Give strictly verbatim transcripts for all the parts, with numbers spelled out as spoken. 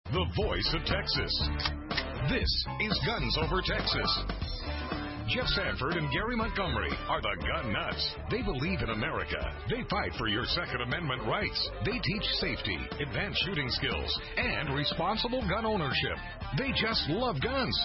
the voice of Texas. This is Guns Over Texas. Jeff Sanford and Gary Montgomery are the gun nuts. They believe in America. They fight for your Second Amendment rights. They teach safety, advanced shooting skills, and responsible gun ownership. They just love guns.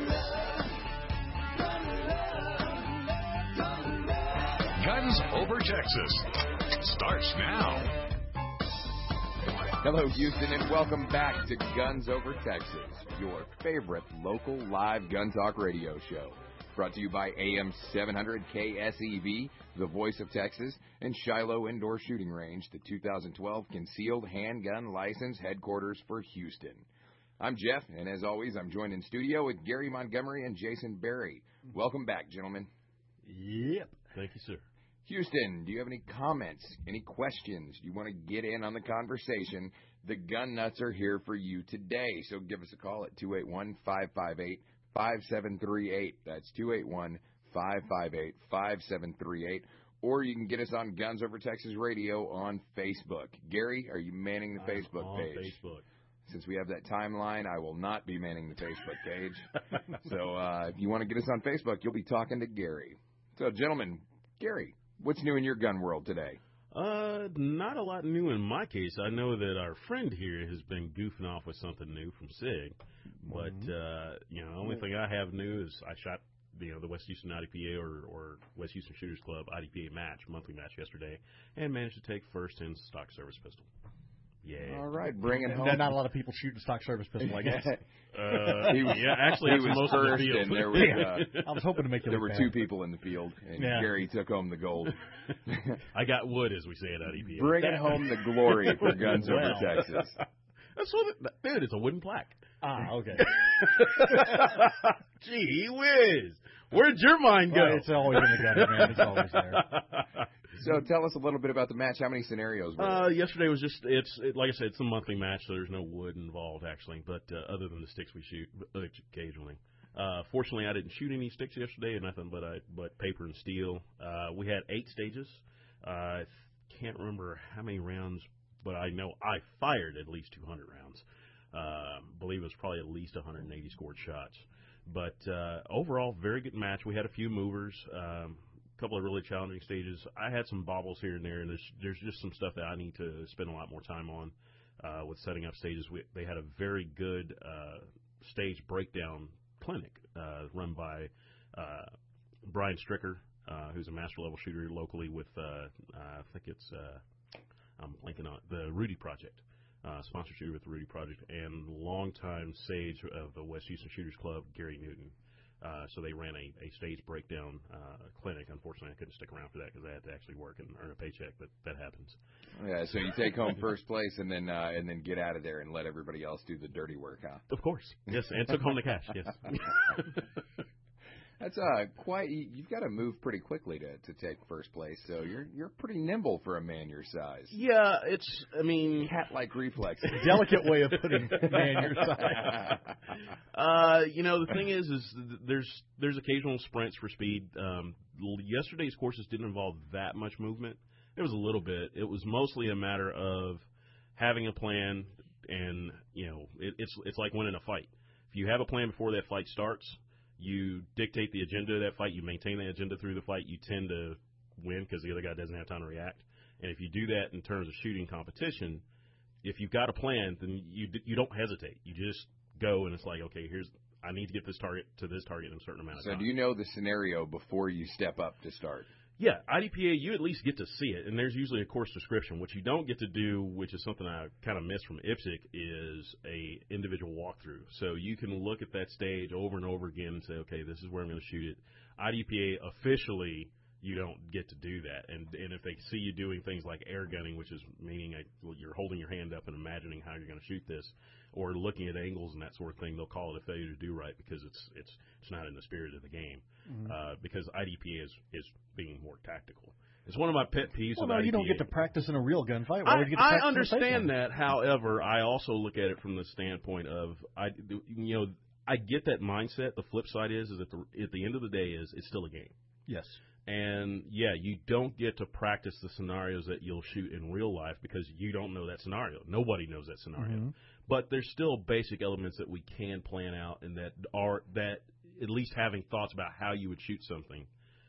Guns Over Texas starts now. Hello, Houston, and welcome back to Guns Over Texas, your favorite local live gun talk radio show. Brought to you by A M seven hundred K S E V, the voice of Texas, and Shiloh Indoor Shooting Range, the two thousand twelve Concealed Handgun License headquarters for Houston. I'm Jeff, and as always, I'm joined in studio with Gary Montgomery and Jason Berry. Welcome back, gentlemen. Yep. Thank you, sir. Houston, do you have any comments, any questions? Do you want to get in on the conversation? The Gun Nuts are here for you today, so give us a call at two eight one, five five eight, five seven three eight. That's two eight one, five five eight, five seven three eight. Or you can get us on Guns Over Texas Radio on Facebook. Gary, are you manning the I'm Facebook on page? Facebook. Since we have that timeline, I will not be manning the Facebook page. So uh, if you want to get us on Facebook, you'll be talking to Gary. So, gentlemen, Gary, what's new in your gun world today? Uh, not a lot new in my case. I know that our friend here has been goofing off with something new from SIG, but mm-hmm. uh, you know, the only thing I have new is I shot you know the West Houston I D P A or, or West Houston Shooters Club I D P A match, monthly match yesterday, and managed to take first in stock service pistol. Yeah. All right, bring it home. There are not a lot of people shooting stock service pistol, I guess. uh, he was, yeah, actually, he was most first, of the field. and there was. Uh, I was hoping to make it. There were bad. two people in the field, and yeah. Gary took home the gold. I got wood, as we say at I D P A. Bringing home the glory for Guns well, Over Texas. That's what it, dude. It's a wooden plaque. Ah, okay. Gee whiz! Where'd your mind go? Well, it's always in the gutter, man. It's always there. So tell us a little bit about the match. How many scenarios were there? Uh, yesterday was just, it's it, like I said, it's a monthly match, so there's no wood involved, actually, but uh, other than the sticks we shoot occasionally. Uh, fortunately, I didn't shoot any sticks yesterday, and nothing but I, but paper and steel. Uh, we had eight stages. Uh, I can't remember how many rounds, but I know I fired at least two hundred rounds. I uh, believe it was probably at least one hundred eighty scored shots. But uh, overall, very good match. We had a few movers. Um, couple of really challenging stages. I had some bobbles here and there, and there's, there's just some stuff that I need to spend a lot more time on uh, with setting up stages. We, they had a very good uh, stage breakdown clinic uh, run by uh, Brian Stricker, uh, who's a master level shooter locally with, uh, I think it's, uh, I'm blanking on the Rudy Project, uh, sponsored shooter with the Rudy Project, and longtime sage of the West Houston Shooters Club, Gary Newton. Uh, so they ran a, a stage breakdown uh, clinic. Unfortunately, I couldn't stick around for that because I had to actually work and earn a paycheck, but that happens. Yeah, so you take home first place and then uh, and then get out of there and let everybody else do the dirty work, huh? Of course, yes, and took home the cash, yes. That's uh quite. You've got to move pretty quickly to, to take first place. So you're you're pretty nimble for a man your size. Yeah, it's. I mean, cat-like reflexes. Delicate way of putting man your size. uh, you know, the thing is, is there's there's occasional sprints for speed. Um, yesterday's courses didn't involve that much movement. It was a little bit. It was mostly a matter of having a plan, and you know, it, it's it's like winning a fight. If you have a plan before that fight starts, you dictate the agenda of that fight, you maintain the agenda through the fight, you tend to win because the other guy doesn't have time to react. And if you do that in terms of shooting competition, if you've got a plan, then you you don't hesitate. You just go, and it's like, okay, here's I need to get this target to this target in a certain amount of so time. So do you know the scenario before you step up to start? Yeah, I D P A, you at least get to see it, and there's usually a course description. What you don't get to do, which is something I kind of miss from I P S I C, is a individual walkthrough. So you can look at that stage over and over again and say, okay, this is where I'm going to shoot it. I D P A, officially, you don't get to do that. And and if they see you doing things like air gunning, which is meaning a, well, you're holding your hand up and imagining how you're going to shoot this, or looking at angles and that sort of thing, they'll call it a failure to do right because it's it's it's not in the spirit of the game. Mm-hmm. Uh, because I D P A is, is being more tactical. It's one of my pet peeves well, of no, I D P A. you don't get to practice in a real gunfight. Why I, would you get to I practice understand that. However, I also look at it from the standpoint of, I, you know, I get that mindset. The flip side is, is at the at the end of the day, is it's still a game. Yes. And, yeah, you don't get to practice the scenarios that you'll shoot in real life because you don't know that scenario. Nobody knows that scenario. Mm-hmm. But there's still basic elements that we can plan out, and that are that at least having thoughts about how you would shoot something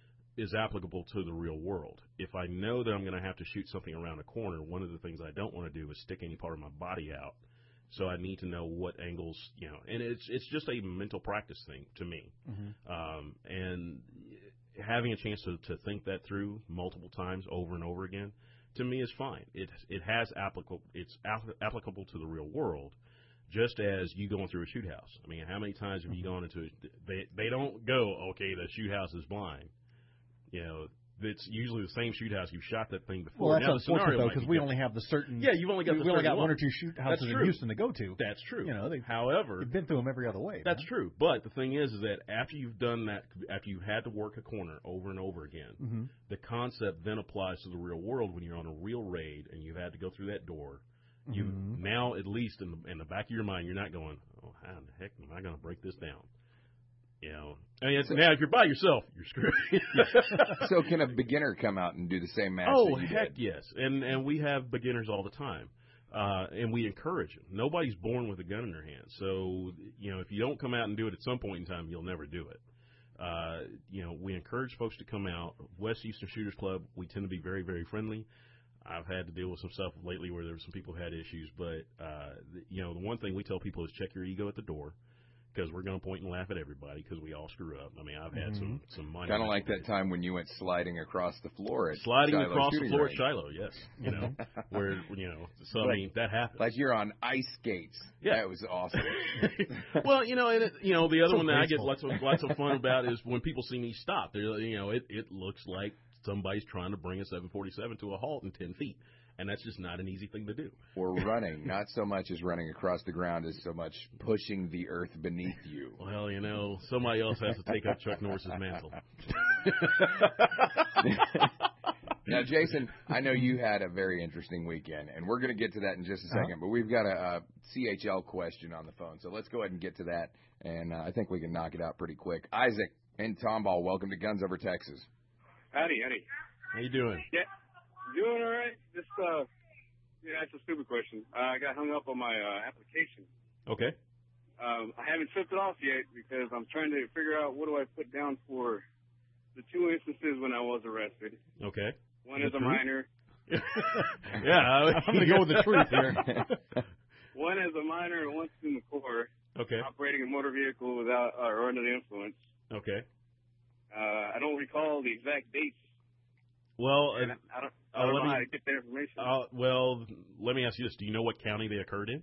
is applicable to the real world. If I know that I'm going to have to shoot something around a corner, one of the things I don't want to do is stick any part of my body out. So I need to know what angles, you know, and it's it's just a mental practice thing to me. Mm-hmm. Um, and having a chance to, to think that through multiple times over and over again, to me is fine. It it has applicable it's applicable to the real world, just as you going through a shoot house. I mean, how many times have you gone into a, they they don't go, okay, the shoot house is blind. You know, it's usually the same shoot house you shot that thing before. Well, that's now, unfortunate though, because we only have the certain. Yeah, you've only got we've the only got one. one or two shoot houses in Houston to go to. That's true. You know, they, however, you've been through them every other way. That's man. true. But the thing is, is that after you've done that, after you've had to work a corner over and over again, mm-hmm. the concept then applies to the real world when you're on a real raid and you've had to go through that door. You mm-hmm. now, at least in the, in the back of your mind, you're not going, "Oh, how the heck am I going to break this down?" You know, I mean, it's, now if you're by yourself, you're screwed. So can a beginner come out and do the same match? Oh, that you heck did? yes, and and we have beginners all the time, uh, and we encourage them. Nobody's born with a gun in their hand, so you know if you don't come out and do it at some point in time, you'll never do it. Uh, you know, we encourage folks to come out. West Eastern Shooters Club, we tend to be very, very friendly. I've had to deal with some stuff lately where there were some people who had issues, but uh, you know, the one thing we tell people is check your ego at the door. Because we're going to point and laugh at everybody because we all screw up. I mean, I've had mm-hmm. some some money. Kind of like that time when you went sliding across the floor at sliding Shiloh across the floor range. at Shiloh. Yes, you know where you know. So like, I mean, that happens. Like you're on ice skates. Yeah, that was awesome. Well, you know, and it, you know, the other so one that graceful. I get lots of lots of fun about is when people see me stop. They're you know, it it looks like somebody's trying to bring a seven forty-seven to a halt in ten feet. And that's just not an easy thing to do. Or running. Not so much as running across the ground as so much pushing the earth beneath you. Well, you know, somebody else has to take up Chuck Norris's mantle. Now, Jason, I know you had a very interesting weekend, and we're going to get to that in just a second, uh-huh. but we've got a, a C H L question on the phone, so let's go ahead and get to that, and uh, I think we can knock it out pretty quick. Isaac in Tomball, welcome to Guns Over Texas. Howdy, howdy. How you doing? Yeah. Doing all right. Just, uh, yeah, that's a stupid question. Uh, I got hung up on my uh, application. Okay. Um, I haven't shipped it off yet because I'm trying to figure out what do I put down for the two instances when I was arrested. Okay. One is a minor. Yeah, I'm going to go with the truth here. One is a minor and one's in the Corps. Okay. Operating a motor vehicle without uh, or under the influence. Okay. Uh, I don't recall the exact dates. Well, uh, I don't, I don't uh, know me, how to get that information. Uh, well, let me ask you this. Do you know what county they occurred in?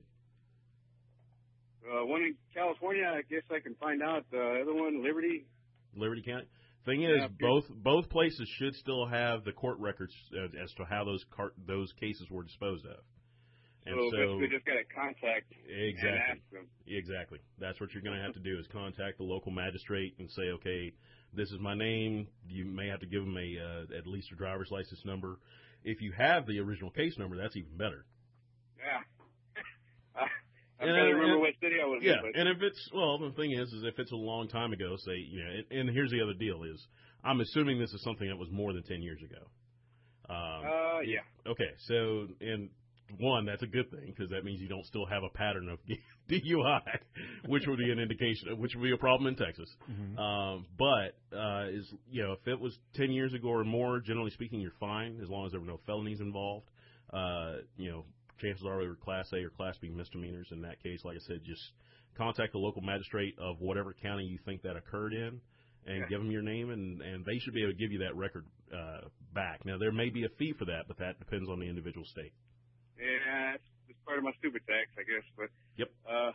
Uh, one in California, I guess I can find out. The uh, other one, Liberty. Liberty County. Thing is, yeah, both both places should still have the court records uh, as to how those car- those cases were disposed of. And so, so basically just got to contact exactly, and ask them. Exactly. That's what you're going to have to do is contact the local magistrate and say, okay, this is my name. You may have to give them a uh, at least a driver's license number. If you have the original case number, that's even better. Yeah. I, I and, can't remember and, what city I was yeah, in. But. And if it's, well, the thing is, is if it's a long time ago, say, you know, and, and here's the other deal is, I'm assuming this is something that was more than ten years ago. Um, uh, yeah. Okay, so, and one, that's a good thing because that means you don't still have a pattern of D U I, which would be an indication, which would be a problem in Texas. Mm-hmm. Um, but uh, is you know if it was ten years ago or more, generally speaking, you're fine as long as there were no felonies involved. Uh, you know, chances are they were Class A or Class B misdemeanors. In that case, like I said, just contact the local magistrate of whatever county you think that occurred in, and yeah. give them your name, and, and they should be able to give you that record uh, back. Now, there may be a fee for that, but that depends on the individual state. Yeah, it's part of my stupid tax, I guess. But yep. Uh,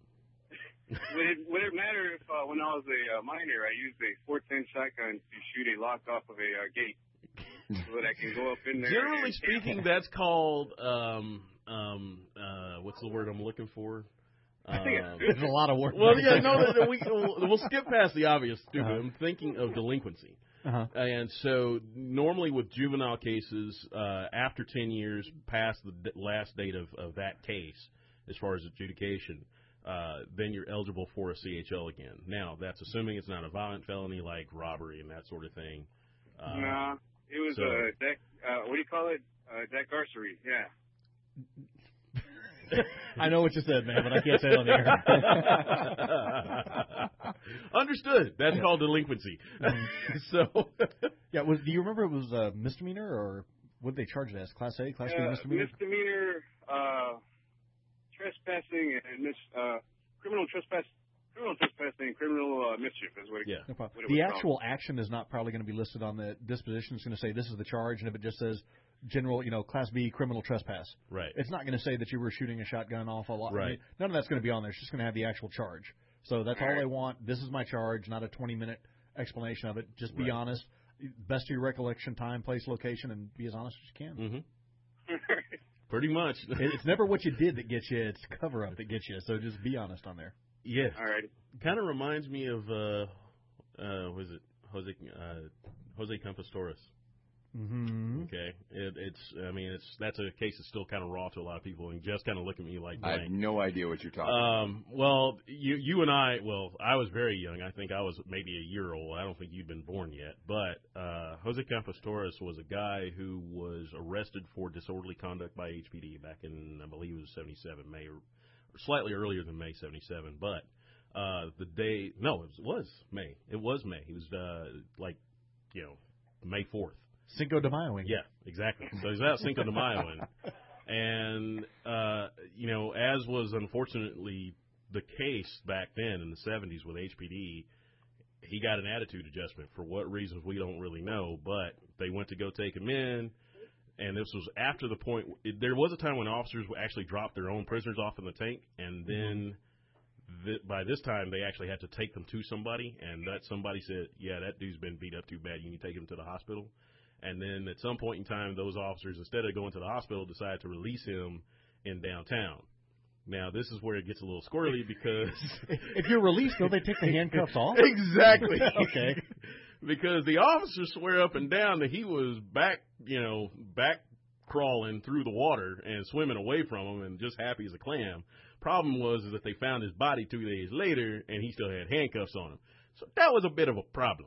would it would it matter if uh, when I was a uh, minor, I used a four ten shotgun to shoot a lock off of a uh, gate so that I can go up in there? Generally speaking, that's called um um uh what's the word I'm looking for? I think um, it's a lot of work. Well, yeah, no, no, no we we'll, we'll skip past the obvious. Stupid. Uh-huh. I'm thinking of delinquency. Uh-huh. And so normally with juvenile cases, uh, after ten years past the d- last date of, of that case, as far as adjudication, uh, then you're eligible for a C H L again. Now, that's assuming it's not a violent felony like robbery and that sort of thing. Uh, no, it was so, a deck, uh, what do you call it? Uh, decarcery, yeah. I know what you said, man, but I can't say it on the air. Understood. That's called delinquency. So, yeah. Was do you remember it was a misdemeanor or what did they charge it as? Class A, Class B uh, misdemeanor? Misdemeanor, uh, trespassing, and mis, uh, criminal trespass. Criminal trespassing, criminal uh, mischief is what it, yeah. what it The actual called. Action is not probably going to be listed on the disposition. It's going to say this is the charge, and if it just says general, you know, Class B criminal trespass, right? It's not going to say that you were shooting a shotgun off a lot. Right. I mean, none of that's going to be on there. It's just going to have the actual charge. So that's all, all right. They want. This is my charge, not a twenty-minute explanation of it. Just be right. honest. Best of your recollection, time, place, location, and be as honest as you can. Mm-hmm. Pretty much. It's never what you did that gets you. It's cover up that gets you. So just be honest on there. Yes. All right. Kind of reminds me of uh, uh, was it Jose uh, Jose Campos-Torres? Mm-hmm. Okay. It, it's I mean it's that's a case that's still kind of raw to a lot of people, and just kind of look at me like blank. I have no idea what you're talking um, about. Well, you you and I, well, I was very young. I think I was maybe a year old. I don't think you'd been born yet. But uh, Jose Campos-Torres was a guy who was arrested for disorderly conduct by H P D back in, I believe it was seventy-seven, May or slightly earlier than May seventy-seven, but uh, the day, no, it was, it was May. It was May. He was uh, like, you know, May fourth. Cinco de Mayo. Yeah, exactly. So he's out Cinco de Mayo. And, uh, you know, as was unfortunately the case back then in the seventies with H P D, he got an attitude adjustment for what reasons we don't really know, but they went to go take him in. And this was after the point it, – there was a time when officers actually dropped their own prisoners off in the tank, and then th- by this time they actually had to take them to somebody, and that somebody said, yeah, that dude's been beat up too bad. You need to take him to the hospital. And then at some point in time, those officers, instead of going to the hospital, decided to release him in downtown. Now, this is where it gets a little squirrely because – if you're released, don't they take the handcuffs off? Exactly. Okay. Because the officers swear up and down that he was back, you know, back crawling through the water and swimming away from them and just happy as a clam. Problem was is that they found his body two days later and he still had handcuffs on him. So that was a bit of a problem.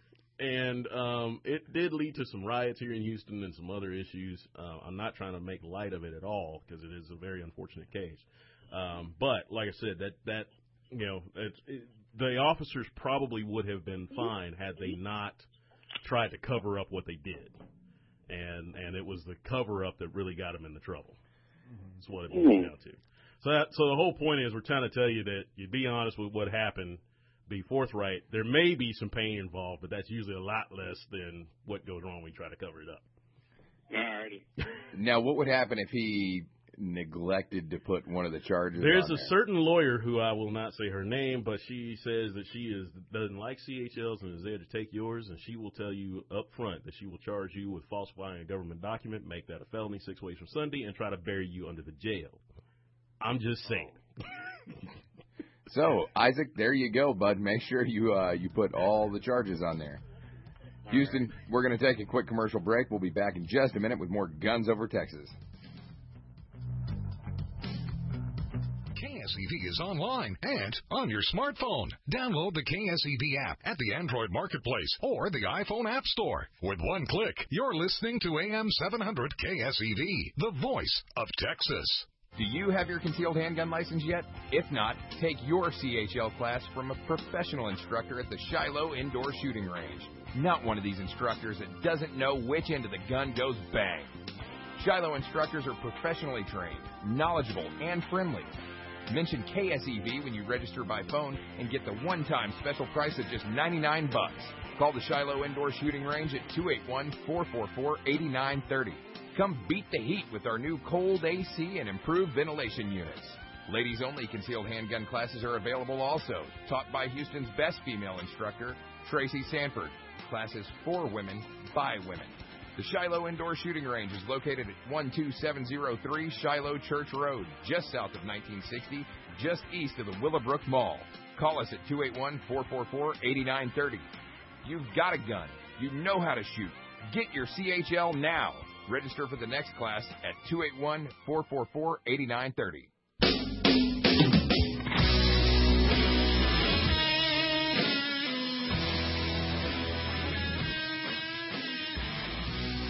And um, it did lead to some riots here in Houston and some other issues. Uh, I'm not trying to make light of it at all because it is a very unfortunate case. Um, but like I said, that that you know, it's, it, the officers probably would have been fine had they not tried to cover up what they did, and and it was the cover up that really got them into trouble. That's what it boils down to. So that, so the whole point is we're trying to tell you that you be honest with what happened. Be forthright. There may be some pain involved, but that's usually a lot less than what goes wrong when we try to cover it up. Alrighty. Now, what would happen if he neglected to put one of the charges There's on a there? certain lawyer who I will not say her name, but she says that she is doesn't like C H Ls and is there to take yours, and she will tell you up front that she will charge you with falsifying a government document, make that a felony six ways from Sunday, and try to bury you under the jail. I'm just saying. So, Isaac, there you go, bud. Make sure you uh, you put all the charges on there. Houston, we're going to take a quick commercial break. We'll be back in just a minute with more Guns Over Texas. K S E V is online and on your smartphone. Download the K S E V app at the Android Marketplace or the iPhone App Store. With one click, you're listening to A M seven hundred K S E V, the voice of Texas. Do you have your concealed handgun license yet? If not, take your C H L class from a professional instructor at the Shiloh Indoor Shooting Range. Not one of these instructors that doesn't know which end of the gun goes bang. Shiloh instructors are professionally trained, knowledgeable, and friendly. Mention K S E V when you register by phone and get the one-time special price of just ninety-nine bucks. Call the Shiloh Indoor Shooting Range at two eight one, four four four, eight nine three zero. Come beat the heat with our new cold A C and improved ventilation units. Ladies-only concealed handgun classes are available also, taught by Houston's best female instructor, Tracy Sanford. Classes for women, by women. The Shiloh Indoor Shooting Range is located at one two seven zero three Shiloh Church Road, just south of nineteen sixty, just east of the Willowbrook Mall. Call us at two eight one, four four four, eight nine three zero. You've got a gun. You know how to shoot. Get your C H L now. Register for the next class at two eight one, four four four, eight nine three zero.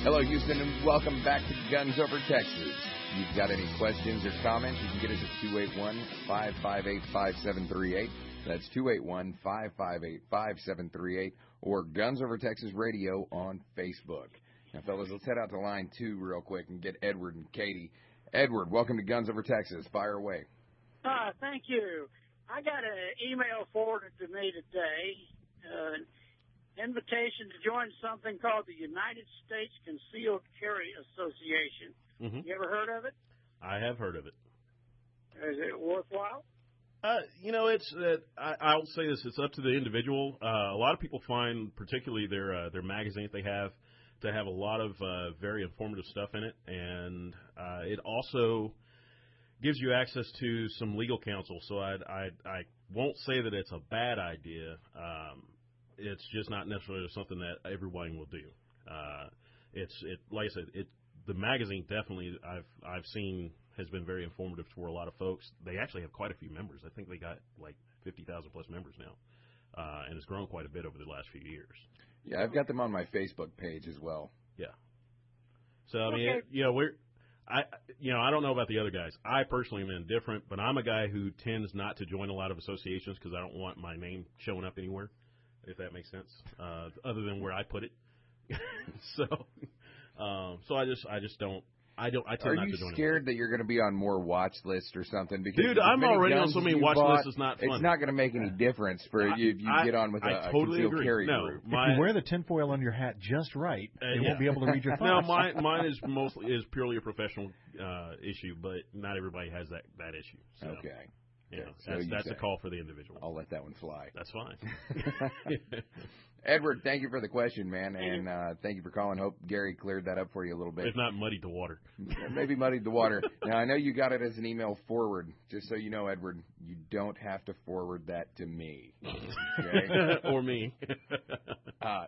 Hello, Houston, and welcome back to Guns Over Texas. If you've got any questions or comments, you can get us at two eight one, five five eight, five seven three eight. That's two eight one, five five eight, five seven three eight, or Guns Over Texas Radio on Facebook. Now, fellas, let's head out to line two real quick and get Edward and Katie. Edward, welcome to Guns Over Texas. Fire away. Uh, thank you. I got an email forwarded to me today, uh, invitation to join something called the United States Concealed Carry Association. Mm-hmm. You ever heard of it? I have heard of it. Is it worthwhile? Uh, you know, it's. Uh, I, I'll say this: it's up to the individual. Uh, a lot of people find, particularly their uh, their magazines they have, to have a lot of uh, very informative stuff in it, and uh, it also gives you access to some legal counsel. So I I I won't say that it's a bad idea. Um, It's just not necessarily something that everyone will do. Uh, it's it like I said, it the magazine definitely I've I've seen has been very informative for a lot of folks. They actually have quite a few members. I think they got like fifty thousand plus members now, uh, and it's grown quite a bit over the last few years. Yeah, I've got them on my Facebook page as well. Yeah. So I mean, Okay. it, you know, we're I you know I don't know about the other guys. I personally am indifferent, but I'm a guy who tends not to join a lot of associations because I don't want my name showing up anywhere, if that makes sense, uh, other than where I put it. so, um, so I just, I just don't, I don't, I tend Are not you to join. scared it. that you're going to be on more watch lists or something? Because Dude, with I'm many already on guns so many you watch bought, lists. It's not fun. It's not going to make any difference for I, you if you I, get on with a, I a totally concealed agree. carry No, group. my, if you wear the tinfoil on your hat just right, uh, they yeah. won't be able to read your No, thoughts. mine, mine is mostly is purely a professional uh, issue, but not everybody has that that issue. So, Okay. you know, Okay, so that's you that's say. a call for the individual. I'll let that one fly. That's fine. Edward, thank you for the question, man, and uh, thank you for calling. Hope Gary cleared that up for you a little bit. If not muddied the water. Maybe muddied the water. Now, I know you got it as an email forward. Just so you know, Edward, you don't have to forward that to me. Okay? or me. uh,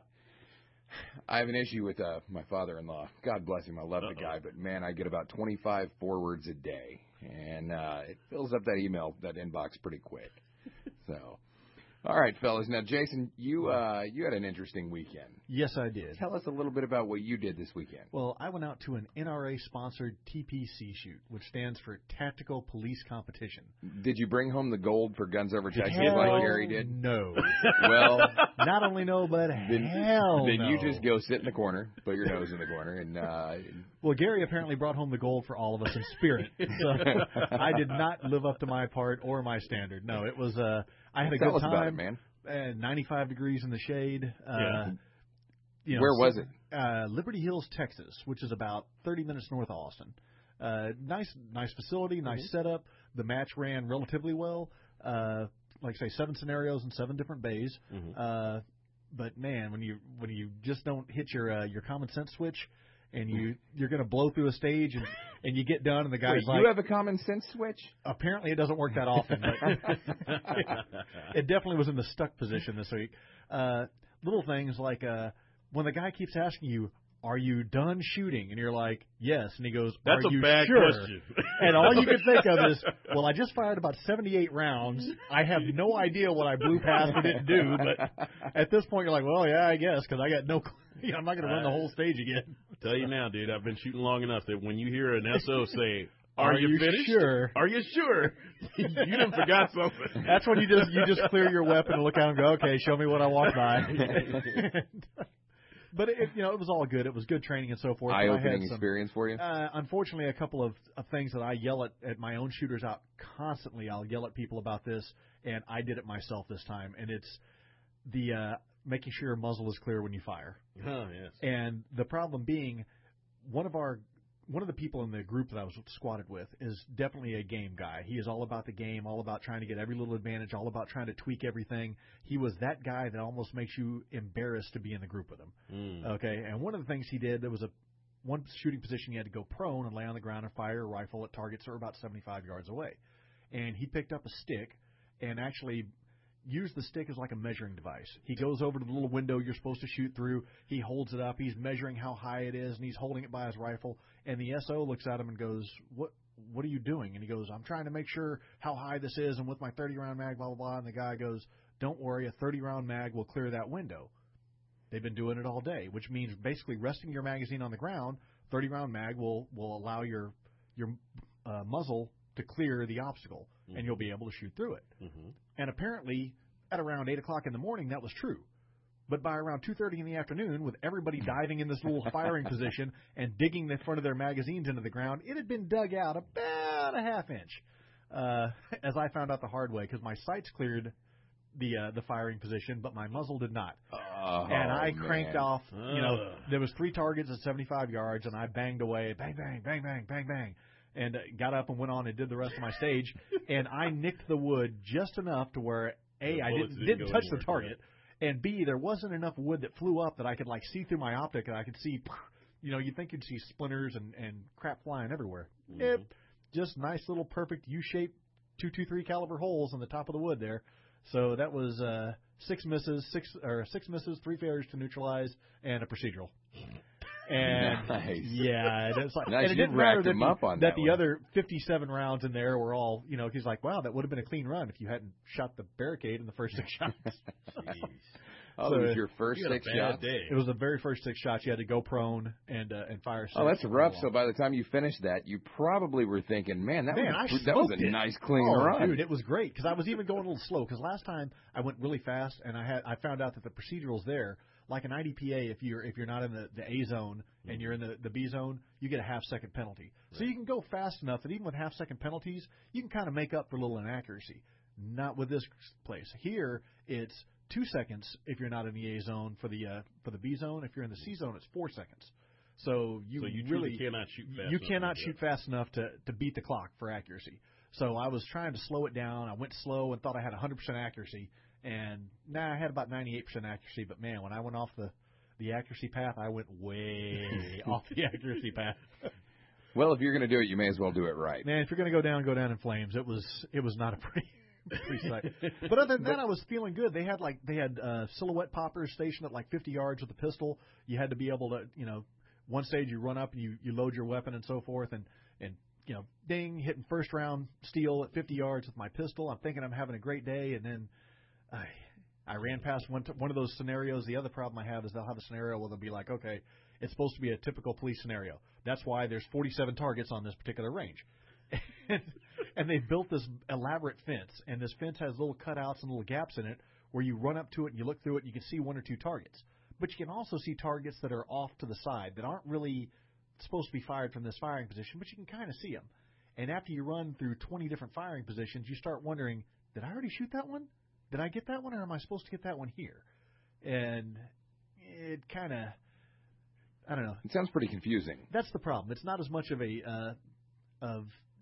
I have an issue with uh, my father-in-law. God bless him. I love Uh-oh. the guy, but, man, I get about twenty-five forwards a day, and uh, it fills up that email, that inbox pretty quick. So... All right, fellas. Now, Jason, you uh, you had an interesting weekend. Yes, I did. Tell us a little bit about what you did this weekend. Well, I went out to an N R A-sponsored T P C shoot, which stands for Tactical Police Competition. Did you bring home the gold for Guns Over Texas hell like Gary did? No. Well, not only no, but then, hell then no. you just go sit in the corner, put your nose in the corner, and. Uh, well, Gary apparently brought home the gold for all of us in spirit. So I did not live up to my part or my standard. No, it was. Uh, I had a Tell good us time. about it, man. Uh, ninety-five degrees in the shade. Uh, Yeah. You know, Where was it? Uh, Liberty Hills, Texas, which is about thirty minutes north of Austin. Uh, nice, nice facility, nice mm-hmm. setup. The match ran relatively well. Uh, like I say, seven scenarios in seven different bays. Mm-hmm. Uh, but man, when you when you just don't hit your uh, your common sense switch, and you you're going to blow through a stage, and, and you get done, and the guy's Wait, like, you have a common sense switch? Apparently, it doesn't work that often. But it definitely was in the stuck position this week. Uh, little things like uh, when the guy keeps asking you, "Are you done shooting?" and you're like, "Yes," and he goes, "That's Are a you bad sure?" question. And all you can think of is, "Well, I just fired about seventy-eight rounds. I have no idea what I blew past and didn't do." But at this point, you're like, "Well, yeah, I guess," because I got no. You know, I'm not going to run the whole stage again. Tell you now, dude, I've been shooting long enough that when you hear an S O say, Are, Are you, you finished? Sure? Are you sure? you done forgot something. That's when you just you just clear your weapon and look out and go, okay, show me what I walked by. But it, you know, it was all good. It was good training and so forth. Eye-opening some, experience for you. Uh, unfortunately, a couple of, of things that I yell at, at my own shooters out constantly. I'll yell at people about this, and I did it myself this time. And it's the uh, making sure your muzzle is clear when you fire. Oh yes. And the problem being, one of our One of the people in the group that I was squatted with is definitely a game guy. He is all about the game, all about trying to get every little advantage, all about trying to tweak everything. He was that guy that almost makes you embarrassed to be in the group with him. Mm. Okay, and one of the things he did, there was a one shooting position he had to go prone and lay on the ground and fire a rifle at targets that were about seventy-five yards away. And he picked up a stick and actually use the stick as like a measuring device. He goes over to the little window you're supposed to shoot through. He holds it up. He's measuring how high it is, and he's holding it by his rifle. And the S O looks at him and goes, "What? What are you doing?" And he goes, "I'm trying to make sure how high this is, and with my thirty round mag, blah blah blah." And the guy goes, "Don't worry, a thirty round mag will clear that window." They've been doing it all day, which means basically resting your magazine on the ground. thirty round mag will will allow your your uh, muzzle to clear the obstacle, mm-hmm. and you'll be able to shoot through it. Mm-hmm. And apparently, at around eight o'clock in the morning, that was true. But by around two thirty in the afternoon, with everybody diving in this little firing position and digging the front of their magazines into the ground, it had been dug out about a half inch, uh, as I found out the hard way, because my sights cleared the uh, the firing position, but my muzzle did not. Oh, and I man. cranked off, you know, there was three targets at seventy-five yards, and I banged away, bang, bang, bang, bang, bang, bang, and uh, got up and went on and did the rest of my stage, and I nicked the wood just enough to where, A, I didn't, didn't, didn't touch the target, yeah. and B, there wasn't enough wood that flew up that I could, like, see through my optic, and I could see, you know, you'd think you'd see splinters and, and crap flying everywhere. Mm-hmm. It, just nice little perfect U-shaped two twenty-three caliber holes on the top of the wood there. So that was uh, six misses, six or six misses, three failures to neutralize, and a procedural. And nice. yeah, it's like, nice. and it You didn't matter that, him the, up on that that the one. other fifty-seven rounds in there were all, you know, he's like, wow, that would have been a clean run if you hadn't shot the barricade in the first six shots. Oh, so it was your first you six shots? Day. It was the very first six shots. You had to go prone and uh, and fire six. Oh, that's rough. So by the time you finished that, you probably were thinking, man, that man, was, I that was a it. nice, clean oh, run. Dude, it was great because I was even going a little slow because last time I went really fast and I had I found out that the procedurals there, like an I D P A, if you're if you're not in the, the A zone and you're in the, the B zone, you get a half second penalty. Right. So you can go fast enough that even with half second penalties, you can kind of make up for a little inaccuracy. Not with this place. Here, it's two seconds if you're not in the A zone for the uh, for the B zone. If you're in the C zone, it's four seconds. So you, so you really cannot shoot fast you enough cannot shoot fast enough to, to beat the clock for accuracy. So I was trying to slow it down. I went slow and thought I had one hundred percent accuracy, and nah, I had about ninety-eight percent accuracy. But man, when I went off the the accuracy path, I went way off the accuracy path. Well, if you're going to do it, you may as well do it right. Man, if you're going to go down, go down in flames. It was it was not a pretty. But other than that, I was feeling good. They had like they had uh, silhouette poppers stationed at like fifty yards with a pistol. You had to be able to, you know, one stage you run up and you, you load your weapon and so forth, and and you know, ding, hitting first round steel at fifty yards with my pistol. I'm thinking I'm having a great day, and then I I ran past one t- one of those scenarios. The other problem I have is they'll have a scenario where they'll be like, okay, it's supposed to be a typical police scenario. That's why there's forty-seven targets on this particular range. And they built this elaborate fence, and this fence has little cutouts and little gaps in it where you run up to it and you look through it and you can see one or two targets. But you can also see targets that are off to the side that aren't really supposed to be fired from this firing position, but you can kind of see them. And after you run through twenty different firing positions, you start wondering, did I already shoot that one? Did I get that one, or am I supposed to get that one here? And it kind of, I don't know. It sounds pretty confusing. That's the problem. It's not as much of a uh, of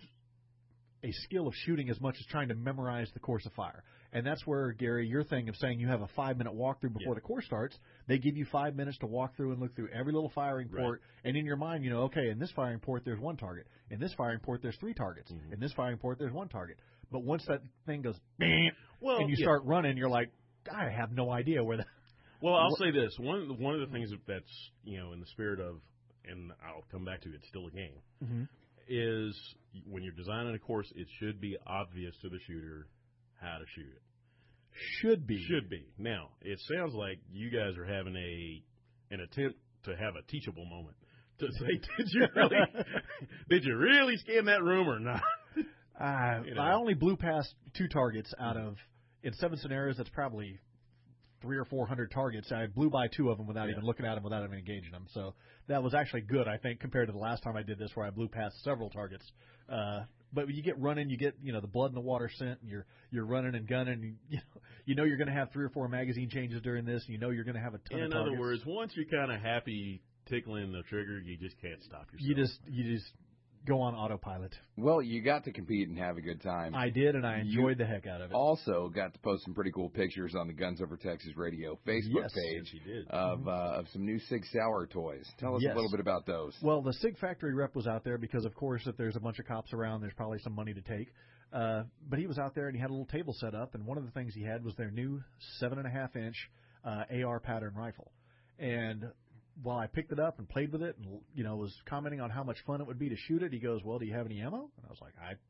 a skill of shooting as much as trying to memorize the course of fire. And that's where, Gary, your thing of saying you have a five-minute walkthrough before yeah. the course starts, they give you five minutes to walk through and look through every little firing right. port. And in your mind, you know, okay, in this firing port, there's one target. In this firing port, there's three targets. Mm-hmm. In this firing port, there's one target. But once that thing goes, well, and you yeah. start running, you're like, I have no idea where that. Well, I'll say this. One, one of the things that's, you know, in the spirit of, and I'll come back to it, it's still a game, mm-hmm. is when you're designing a course, it should be obvious to the shooter how to shoot it. Should be. Should be. Now, it sounds like you guys are having a an attempt to have a teachable moment to say, did you really, did you really scan that room or not? Uh, you know. I only blew past two targets out of, in seven scenarios, that's probably three or four hundred targets. I blew by two of them without yeah. even looking at them, without even engaging them. So that was actually good, I think, compared to the last time I did this, where I blew past several targets. Uh, but you get running, you get, you know, the blood in the water scent, and you're you're running and gunning. And you, you know, you know you're going to have three or four magazine changes during this. And you know you're going to have a ton in of targets. In other words, once you're kind of happy tickling the trigger, you just can't stop yourself. You just you just go on autopilot. Well, you got to compete and have a good time. I did, and I enjoyed you the heck out of it. Also got to post some pretty cool pictures on the Guns Over Texas Radio Facebook yes, page yes, you did. of mm-hmm. uh, of some new Sig Sauer toys. Tell us yes. a little bit about those. Well, the Sig Factory rep was out there because, of course, if there's a bunch of cops around, there's probably some money to take. Uh, but he was out there, and he had a little table set up, and one of the things he had was their new seven and a half inch uh, A R pattern rifle. And while I picked it up and played with it and, you know, was commenting on how much fun it would be to shoot it, he goes, well, do you have any ammo? And I was like, I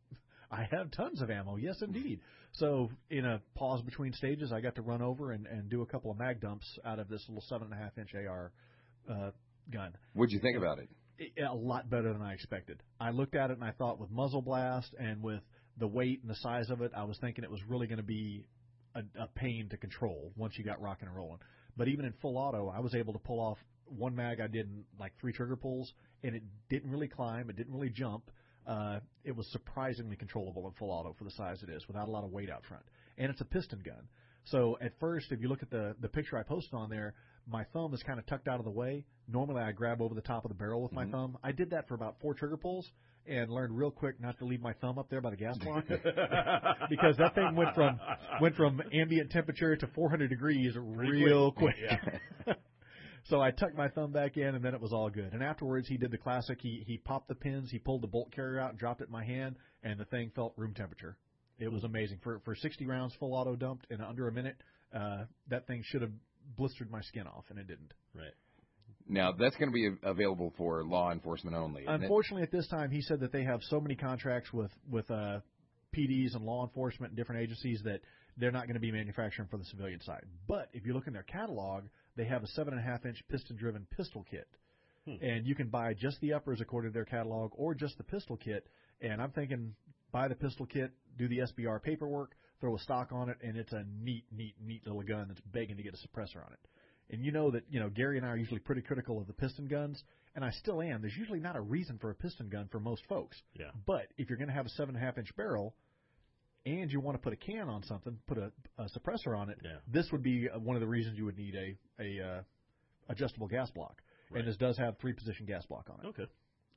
I have tons of ammo. Yes, indeed. So in a pause between stages, I got to run over and, and do a couple of mag dumps out of this little seven and a half inch A R uh, gun. What'd you think about it? A lot better than I expected. I looked at it and I thought with muzzle blast and with the weight and the size of it, I was thinking it was really going to be a, a pain to control once you got rocking and rolling. But even in full auto, I was able to pull off one mag I did in like three trigger pulls, and it didn't really climb, it didn't really jump. Uh, it was surprisingly controllable in full auto for the size it is, without a lot of weight out front. And it's a piston gun. So at first, if you look at the, the picture I posted on there, my thumb is kind of tucked out of the way. Normally, I grab over the top of the barrel with my mm-hmm. thumb. I did that for about four trigger pulls and learned real quick not to leave my thumb up there by the gas block because that thing went from went from ambient temperature to four hundred degrees real quick. quick. Yeah. So I tucked my thumb back in, and then it was all good. And afterwards, he did the classic. He he popped the pins, he pulled the bolt carrier out and dropped it in my hand, and the thing felt room temperature. It was amazing. For for sixty rounds full auto dumped in under a minute, uh, that thing should have blistered my skin off, and it didn't. Right. Now, that's going to be available for law enforcement only, isn't Unfortunately, it? At this time, he said that they have so many contracts with, with uh, P Ds and law enforcement and different agencies that they're not going to be manufacturing for the civilian side. But if you look in their catalog, they have a seven point five inch piston-driven pistol kit. Hmm. And you can buy just the uppers according to their catalog or just the pistol kit. And I'm thinking buy the pistol kit, do the S B R paperwork, throw a stock on it, and it's a neat, neat, neat little gun that's begging to get a suppressor on it. And you know that, you know, Gary and I are usually pretty critical of the piston guns, and I still am. There's usually not a reason for a piston gun for most folks. Yeah. But if you're going to have a seven point five inch barrel and you want to put a can on something, put a, a suppressor on it, yeah. this would be one of the reasons you would need a, a uh, adjustable gas block. Right. And this does have three-position gas block on it. Okay.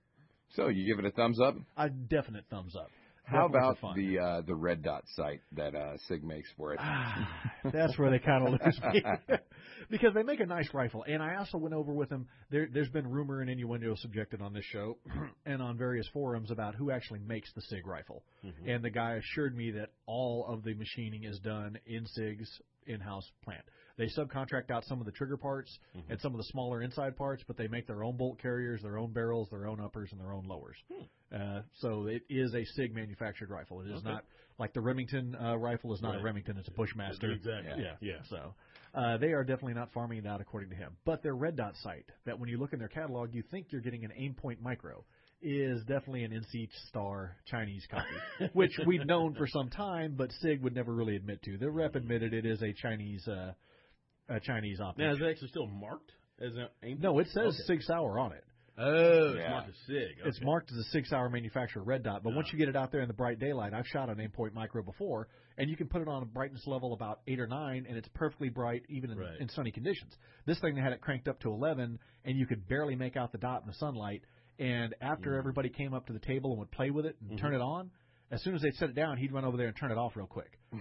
So you give it a thumbs up? A definite thumbs up. How about the uh, the red dot sight that uh, SIG makes for it? That's where they kind of lose me. Because they make a nice rifle. And I also went over with them. There, there's been rumor and innuendo subjected on this show and on various forums about who actually makes the SIG rifle. Mm-hmm. And the guy assured me that all of the machining is done in SIG's in-house plant. They subcontract out some of the trigger parts mm-hmm. and some of the smaller inside parts, but they make their own bolt carriers, their own barrels, their own uppers, and their own lowers. Hmm. Uh, so it is a SIG manufactured rifle. It is okay. not like the Remington uh, rifle is not right. a Remington. It's a Bushmaster. Exactly. Yeah. yeah. So uh, they are definitely not farming it out according to him. But their red dot sight, that when you look in their catalog, you think you're getting an Aimpoint Micro, is definitely an N C Star Chinese copy, which we've known for some time, but SIG would never really admit to. The rep admitted it is a Chinese uh, a Chinese optic. Now, is it actually still marked as an Aimpoint? No, it says okay. SIG Sauer on it. Oh, yeah. it's marked as SIG. Okay. It's marked as a SIG Sauer manufacturer red dot, but no. once you get it out there in the bright daylight, I've shot an Aimpoint Micro before, and you can put it on a brightness level about eight or nine, and it's perfectly bright even in, right. in sunny conditions. This thing, they had it cranked up to eleven, and you could barely make out the dot in the sunlight, and after mm. everybody came up to the table and would play with it and mm-hmm. turn it on, as soon as they'd set it down, he'd run over there and turn it off real quick. Uh.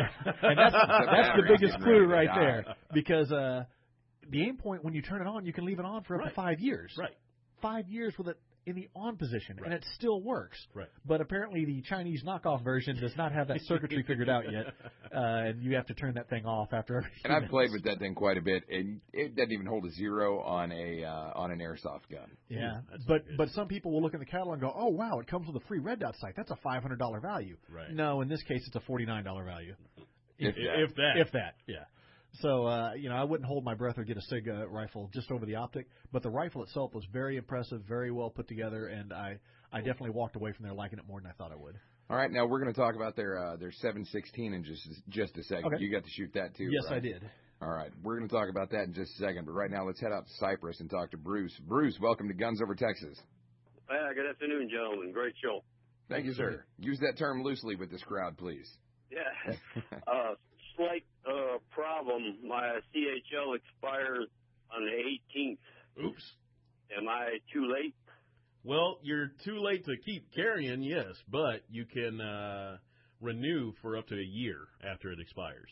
and that's, that's the biggest clue right there, because uh, the Aimpoint, when you turn it on, you can leave it on for up right. to five years. Right. Five years with it in the on position, right. and it still works. Right. But apparently the Chinese knockoff version does not have that circuitry figured out yet, uh, and you have to turn that thing off after every And I've minutes. played with that thing quite a bit, and it doesn't even hold a zero on a uh, on an airsoft gun. Yeah, Ooh, but but some people will look in the catalog and go, oh, wow, it comes with a free red dot sight. That's a five hundred dollars value. Right. No, in this case, it's a forty-nine dollars value. If, if, that. if that. If that, yeah. So, uh, you know, I wouldn't hold my breath or get a SIG uh, rifle just over the optic, but the rifle itself was very impressive, very well put together, and I, I definitely walked away from there liking it more than I thought I would. All right, now we're going to talk about their uh, their seven sixteen in just just a second. Okay. You got to shoot that too, Yes, right? I did. All right, we're going to talk about that in just a second, but right now let's head out to Cypress and talk to Bruce. Bruce, welcome to Guns Over Texas. Uh, good afternoon, gentlemen. Great show. Thank you, sir. Use that term loosely with this crowd, please. Yeah. uh, slight uh, problem. My C H L expires on the eighteenth. Oops. Am I too late? Well, you're too late to keep carrying, yes, but you can uh, renew for up to a year after it expires.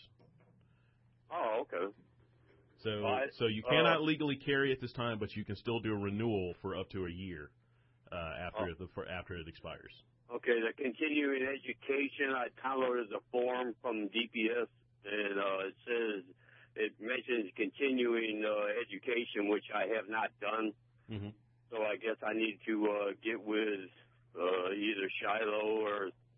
Oh, okay. So, well, I, so you cannot uh, legally carry at this time, but you can still do a renewal for up to a year uh, after oh. the for, after it expires. Okay, the continuing education, I downloaded the form from D P S, and uh, it says, it mentions continuing uh, education, which I have not done. Mm-hmm. So I guess I need to uh, get with uh, either Shiloh or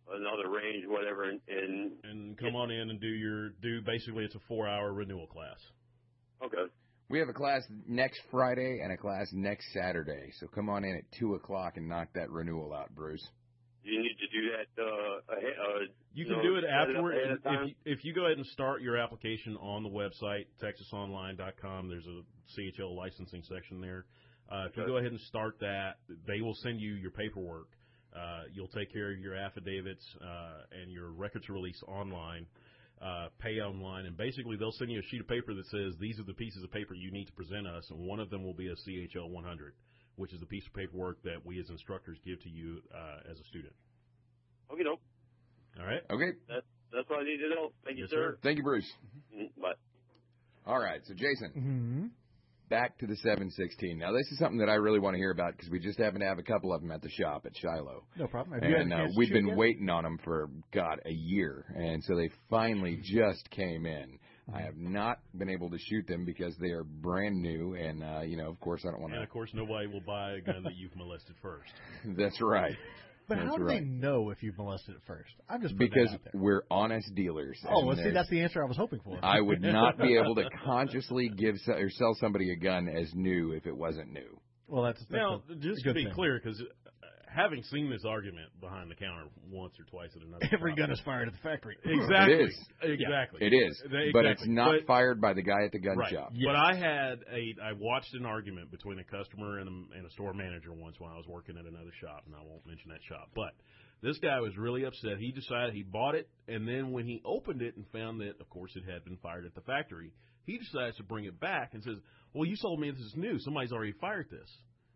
another range, whatever, and, and and come on in and do your do basically it's a four hour renewal class. Okay. We have a class next Friday and a class next Saturday, so come on in at two o'clock and knock that renewal out, Bruce. You need to do that. Uh, ahead, uh, You can know, do it set up afterward. ahead of If time? you, if you go ahead and start your application on the website, texas online dot com, there's a C H L licensing section there. Uh, if you Okay. go ahead and start that, they will send you your paperwork. Uh, you'll take care of your affidavits uh, and your records release online, uh, pay online, and basically they'll send you a sheet of paper that says these are the pieces of paper you need to present us, and one of them will be a C H L one hundred, which is the piece of paperwork that we as instructors give to you uh, as a student. Okay, no. All right? Okay. That, that's what I need to know. Thank you, Yes, sir. sir. Thank you, Bruce. Mm, Bye. All right, so Jason, Mm-hmm. back to the seven sixteen. Now, this is something that I really want to hear about because we just happen to have a couple of them at the shop at Shiloh. No problem. Have you had a And uh, chance to we've shoot been yet? waiting on them for, God, a year. And so they finally just came in. I have not been able to shoot them because they are brand new. And, uh, you know, of course, I don't want And, to. of course, nobody will buy a gun that you've molested first. That's right. But That's how do right. they know if you've molested it first? I'm just putting Because that out there. we're honest dealers. Oh, and well, see, there's- that's the answer I was hoping for. I would not be able to consciously give so- or sell somebody a gun as new if it wasn't new. Well, that's, that's Now, a, just a to good be thing. clear, because having seen this argument behind the counter once or twice at another Every shop- gun is fired at the factory. Exactly. It is. Exactly. It is. They- But exactly. it's not But- fired by the guy at the gun right. shop. But I had a, I watched an argument between a customer and a, and a store manager once when I was working at another shop, and I won't mention that shop. But this guy was really upset. He decided he bought it, and then when he opened it and found that, of course, it had been fired at the factory, he decides to bring it back and says, well, you sold me this is new. Somebody's already fired this.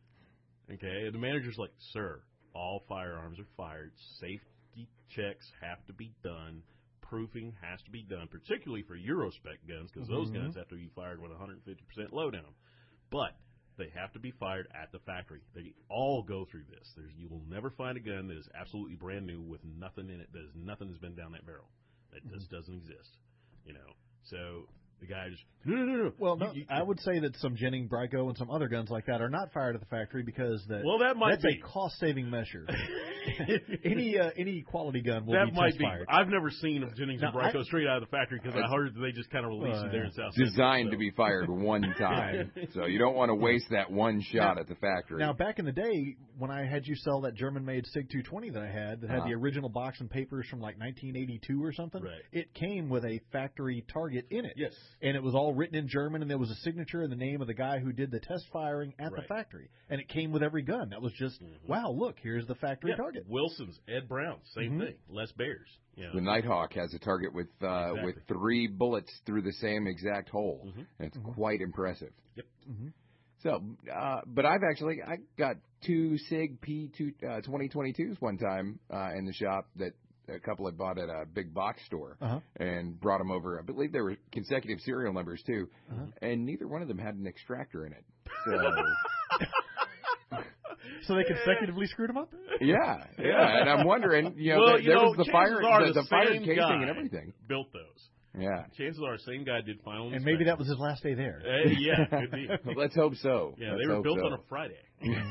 Okay, and the manager's like, sir, all firearms are fired. Safety checks have to be done. Proofing has to be done, particularly for Eurospec guns, because those Mhm. guns have to be fired with one hundred fifty percent load in them. But they have to be fired at the factory. They all go through this. There's, you will never find a gun that is absolutely brand new with nothing in it. That is nothing has been down that barrel. That just doesn't exist. You know, so the guy just no no no no. Well, no, You- you- I would say that some Jennings, Bryco, and some other guns like that are not fired at the factory because that Well, that might that's be. a cost-saving measure. any uh, any quality gun will that be might test be. fired. I've never seen a Jennings and Now, I- Bryco straight out of the factory because I heard that they just kind of release Oh, them there yeah. in South Designed Central, to so. be fired one time. So you don't want to waste that one shot Now- at the factory. Now, back in the day, when I had you sell that German-made Sig two twenty that I had, that had Uh-huh. the original box and papers from like nineteen eighty-two or something, Right. it came with a factory target in it. Yes. And it was all written in German, and there was a signature and the name of the guy who did the test firing at the Right. factory. And it came with every gun. That was just, Mhm. wow, look, here's the factory Yeah, target. Wilson's, Ed Brown, same Mhm. thing. Les Bears. You know. The Nighthawk has a target with uh, Exactly. with three bullets through the same exact hole. Mhm. And it's Mhm. quite impressive. Yep. hmm So, uh, but I've actually I got two Sig P two uh, twenty twenty-twos one time uh, in the shop that a couple had bought at a big box store Uh-huh. and brought them over. I believe there were consecutive serial numbers too, Uh-huh. and neither one of them had an extractor in it. So. So they consecutively screwed them up? Yeah, yeah, and I'm wondering, you know, Well, there, you there know, was the chances fire, are the, the the fire same casing guy and everything. Built those. Yeah, Chances are, same guy did final. And maybe that was his last day there. Uh, yeah, could be. let's hope so. Yeah, Let's they were hope built so. on a Friday.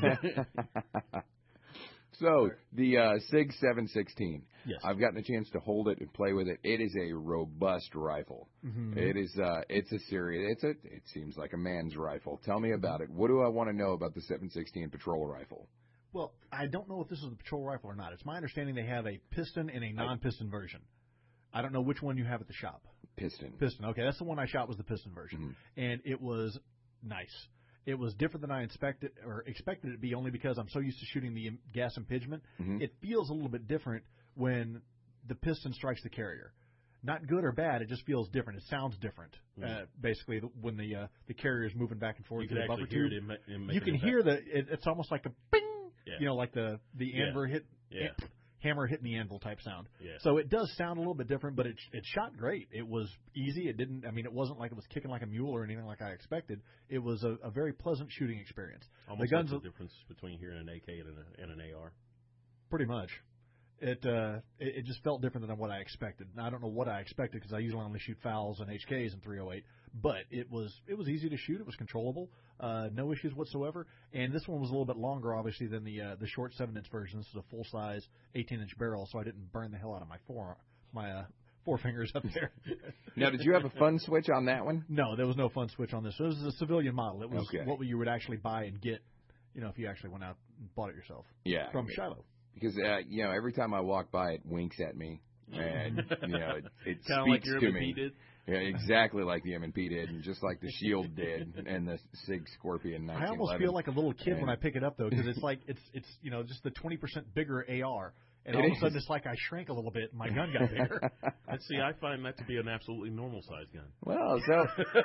So the uh, Sig seven sixteen. Yes. I've gotten a chance to hold it and play with it. It is a robust rifle. Mhm. It is. Uh, it's a serious. It's a. It seems like a man's rifle. Tell me about it. What do I want to know about the seven sixteen patrol rifle? Well, I don't know if this is the patrol rifle or not. It's my understanding they have a piston and a non-piston version. I don't know which one you have at the shop. Piston. Piston. Okay, that's the one I shot was the piston version, Mhm. and it was nice. It was different than I expected or expected it to be, only because I'm so used to shooting the im- gas impingement. Mhm. It feels a little bit different when the piston strikes the carrier. Not good or bad. It just feels different. It sounds different. Mhm. Uh, basically, the, when the uh, the carrier is moving back and forth You through can the actually buffer hear tube. it. In, ma- in You making can impact. hear the. It, it's almost like a bing. Yeah. You know, like the the Yeah. anvil hit. Yeah. Hammer hitting the anvil type sound. Yeah. So it does sound a little bit different, but it it shot great. It was easy. It didn't. I mean, it wasn't like it was kicking like a mule or anything like I expected. It was a, a very pleasant shooting experience. Almost the guns like are- the difference between hearing an A K and an, and an A R. Pretty much. It, uh, it it just felt different than what I expected. Now, I don't know what I expected because I usually only shoot fouls and H Ks in three oh eight, but it was it was easy to shoot. It was controllable, uh, no issues whatsoever. And this one was a little bit longer, obviously, than the uh, the short seven inch version. This is a full size eighteen inch barrel, so I didn't burn the hell out of my forearm, my uh, four fingers up there. Now, did you have a fun switch on that one? No, there was no fun switch on this. It was a civilian model. It was Okay. what you would actually buy and get, you know, if you actually went out and bought it yourself. Yeah. From yeah. Shiloh. Because, uh, you know, every time I walk by, it winks at me. And, you know, it, it Kind of speaks like your to M and P me. did. Yeah, exactly like the M and P did, and just like the Shield did, and the Sig Scorpion nineteen eleven. I almost feel like a little kid And- when I pick it up, though, because it's like it's it's you know just the twenty percent bigger A R, and It all of is. a sudden it's like I shrank a little bit, and my gun got bigger. And see, I find that to be an absolutely normal size gun. Well, so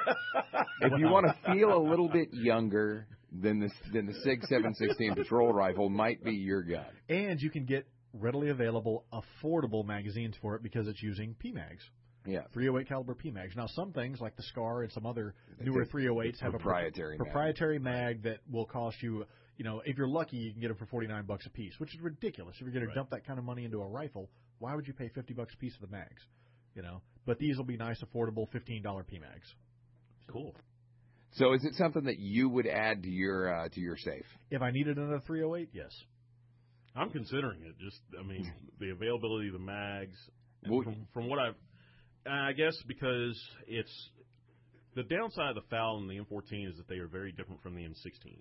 if you want to feel a little bit younger, then the then the Sig seven sixteen patrol rifle might be your gun. And you can get readily available, affordable magazines for it because it's using P MAGs. Yeah. three oh eight caliber P MAGs. Now, some things like the SCAR and some other newer three oh eights have Proprietary a pro- proprietary mag that will cost you, you know, if you're lucky, you can get them for forty-nine bucks a piece, which is ridiculous. If you're going Right. to dump that kind of money into a rifle, why would you pay fifty bucks a piece for the mags? You know, but these will be nice, affordable, fifteen dollar P MAGs. Cool. So is it something that you would add to your uh, to your safe? If I needed another three oh eight, yes. I'm considering it. Just, I mean, the availability of the mags. and Well- from, from what I've, I guess because it's the downside of the FAL and the M fourteen is that they are very different from the M sixteen,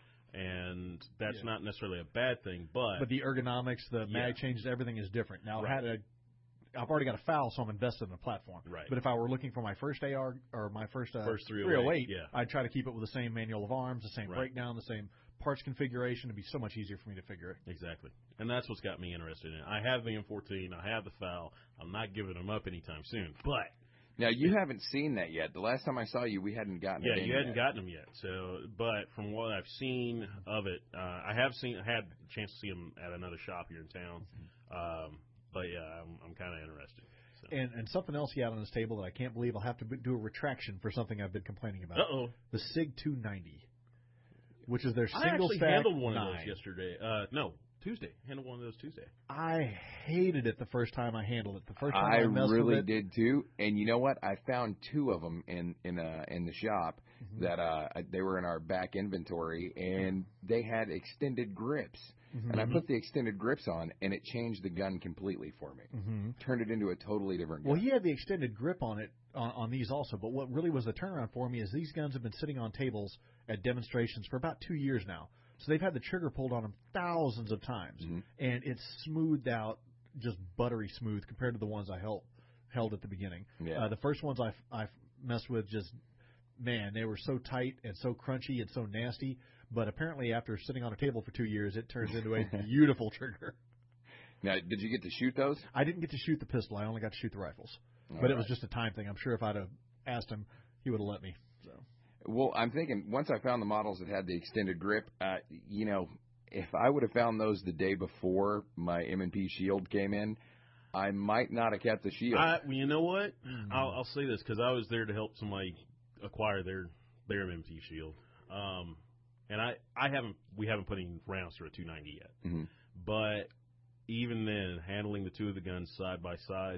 and that's Yeah. not necessarily a bad thing. But, But the ergonomics, the Yeah. mag changes, everything is different. Now, Right. had a, I've already got a FAL, so I'm invested in the platform. Right. But if I were looking for my first A R or my first, uh, First three oh eight, three oh eight, yeah. I'd try to keep it with the same manual of arms, the same Right. breakdown, the same parts configuration. It'd be so much easier for me to figure it. exactly, and that's what's got me interested in it. I have the M fourteen. I have the FAL. I'm not giving them up anytime soon. But Now you haven't seen that yet. The last time I saw you, we hadn't gotten yeah, it in you hadn't yet. gotten them yet. So, but from what I've seen of it, uh, I have seen had a chance to see them at another shop here in town. Um, but yeah, I'm, I'm kind of interested. So. And and something else he had on his table that I can't believe I'll have to b- do a retraction for something I've been complaining about. Uh oh. The SIG two ninety, which is their I single actually stack handled one nine. of those yesterday. Uh, no, Tuesday. Handled one of those Tuesday. I hated it the first time I handled it. The first time I, I messed really with it, did too. And you know what? I found two of them in in uh, in the shop Mm-hmm. that uh, they were in our back inventory, and they had extended grips. Mm-hmm. And I put the extended grips on, and it changed the gun completely for me. Mm-hmm. Turned it into a totally different gun. Well, he had the extended grip on it on, on these also, but what really was the turnaround for me is these guns have been sitting on tables at demonstrations for about two years now. So they've had the trigger pulled on them thousands of times, Mhm. and it's smoothed out, just buttery smooth compared to the ones I held held at the beginning. Yeah. Uh, the first ones I I messed with, just man, they were so tight and so crunchy and so nasty. But apparently, after sitting on a table for two years, it turns into a beautiful trigger. Now, did you get to shoot those? I didn't get to shoot the pistol. I only got to shoot the rifles. All but it was right. just a time thing. I'm sure if I'd have asked him, he would have let me. So Well, I'm thinking once I found the models that had the extended grip, uh, you know, if I would have found those the day before my M and P Shield came in, I might not have kept the Shield. I, well, you know what? I'll, I'll say this because I was there to help somebody acquire their their M M T Shield, um, and I, I haven't we haven't put any rounds through a two ninety yet. mm-hmm. But even then, handling the two of the guns side by side,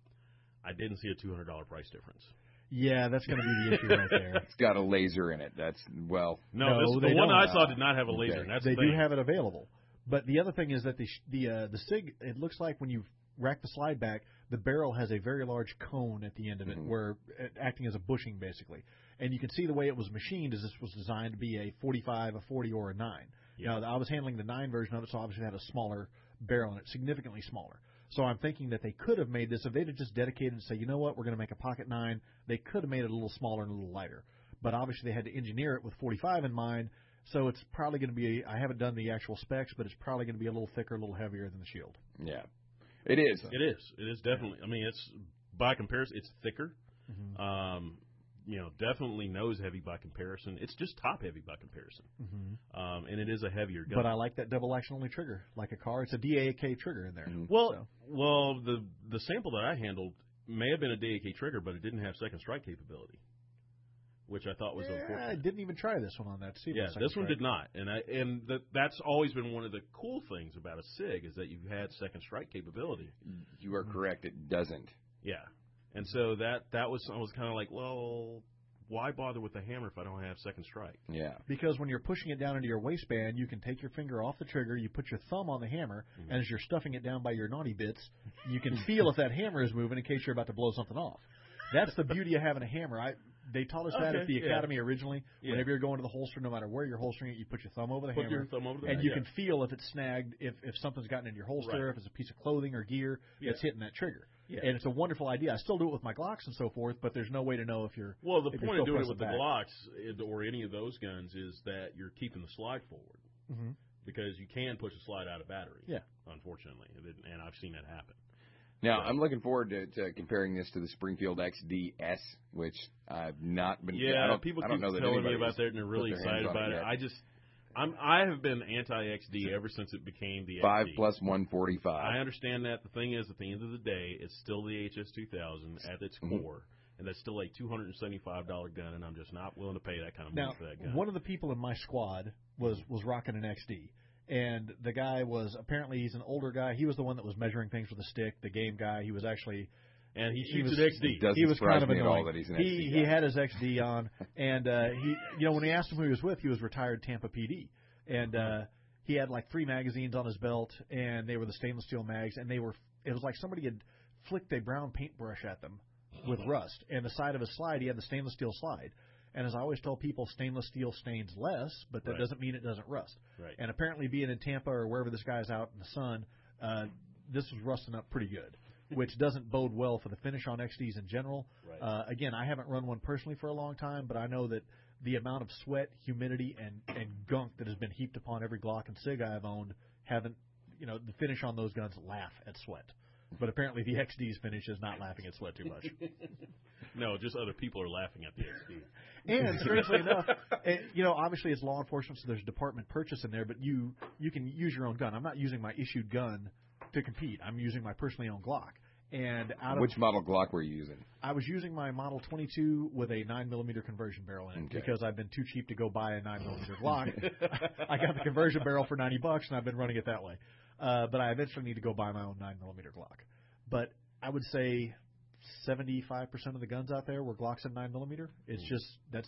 I didn't see a two hundred dollar price difference. yeah, that's going to be the issue right there. It's got a laser in it. That's, well, No, No, this, they the one don't. I saw did not have a laser. Okay. And that's They the do thing. have it available. But the other thing is that the sh- the uh, the SIG, it looks like when you rack the slide back, the barrel has a very large cone at the end of it, Mhm. where it, acting as a bushing basically. And you can see the way it was machined is this was designed to be a forty-five, a forty, or a nine. Yeah. Now I was handling the nine version of it, so obviously it had a smaller barrel in it, significantly smaller. So I'm thinking that they could have made this if they'd have just dedicated and say, you know what, we're going to make a pocket nine. They could have made it a little smaller and a little lighter. But obviously they had to engineer it with forty-five in mind. So it's probably going to be, I haven't done the actual specs, but it's probably going to be a little thicker, a little heavier than the Shield. yeah. It is. It is. It is definitely. I mean, it's by comparison, it's thicker. Mm-hmm. Um, you know, definitely nose heavy by comparison. It's just top heavy by comparison. Mm-hmm. Um, and it is a heavier gun. But I like that double action only trigger, like a car. It's a D A K trigger in there. Mhm. well, So. well, the the sample that I handled may have been a D A K trigger, but it didn't have second strike capability. which I thought was yeah, unfortunate. I didn't even try this one on that. Yeah, this one did not, and I, and that that's always been one of the cool things about a SIG is that you've had second strike capability. You are correct. It doesn't. Yeah, and so that that was I was kind of like, well, why bother with the hammer if I don't have second strike? Yeah. Because when you're pushing it down into your waistband, you can take your finger off the trigger, you put your thumb on the hammer, Mm-hmm. and as you're stuffing it down by your naughty bits, you can feel if that hammer is moving in case you're about to blow something off. That's the beauty of having a hammer. I They taught us that Okay, at the yeah. academy originally. Yeah. Whenever you're going to the holster, no matter where you're holstering it, you put your thumb over the Put hammer. your thumb over the and back, you yeah. can feel if it's snagged, if, if something's gotten into your holster, Right. if it's a piece of clothing or gear Yeah. that's hitting that trigger. Yeah. And it's a wonderful idea. I still do it with my Glocks and so forth, but there's no way to know if you're Well, the if you're point of still doing it with the pressing back. Glocks it- or any of those guns is that you're keeping the slide forward Mm-hmm. because you can push a slide out of battery. Yeah. Unfortunately, and it- and I've seen that happen. Now, Yeah. I'm looking forward to, to comparing this to the Springfield X D S, which I've not been. I Yeah, don't, people I don't keep know that telling me anybody's about that, and they're really put their hands excited on about it. yet. I just, I'm, I have been anti-X D ever since it became the Five X D. plus one forty-five. I understand that. The thing is, at the end of the day, it's still the H S two thousand at its Mhm. core, and that's still a two hundred seventy-five dollars gun, and I'm just not willing to pay that kind of money Now, for that gun. one of the people in my squad was was rocking an X D, and the guy was apparently he's an older guy. He was the one that was measuring things with a stick, the game guy. He was actually, and he he shoots was- an X D. It doesn't he was surprise kind of me at annoying. all that he's an he X D he guy. had his X D on, and uh, he you know when we asked him who he was with, he was retired Tampa P D, and uh, he had like three magazines on his belt, and they were the stainless steel mags, and they were it was like somebody had flicked a brown paintbrush at them with rust, and the side of his slide he had the stainless steel slide. And as I always tell people, stainless steel stains less, but that Right. doesn't mean it doesn't rust. Right. And apparently, being in Tampa or wherever this guy's out in the sun, uh, this was rusting up pretty good, which doesn't bode well for the finish on X Ds in general. Right. Uh, again, I haven't run one personally for a long time, but I know that the amount of sweat, humidity, and, and gunk that has been heaped upon every Glock and SIG I've owned haven't, you know, the finish on those guns laugh at sweat. But apparently, the X D's finish is not laughing at sweat too much. No, just other people are laughing at the X D. And strangely enough, it, you know, obviously it's law enforcement, so there's department purchase in there, but you you can use your own gun. I'm not using my issued gun to compete. I'm using my personally owned Glock. And out of Which model Glock were you using? I was using my Model twenty-two with a nine millimeter conversion barrel in it Okay. because I've been too cheap to go buy a nine millimeter Glock. I got the conversion barrel for ninety bucks, and I've been running it that way. Uh, but I eventually need to go buy my own nine millimeter Glock. But I would say seventy-five percent of the guns out there were Glocks and nine millimeter. It's just that's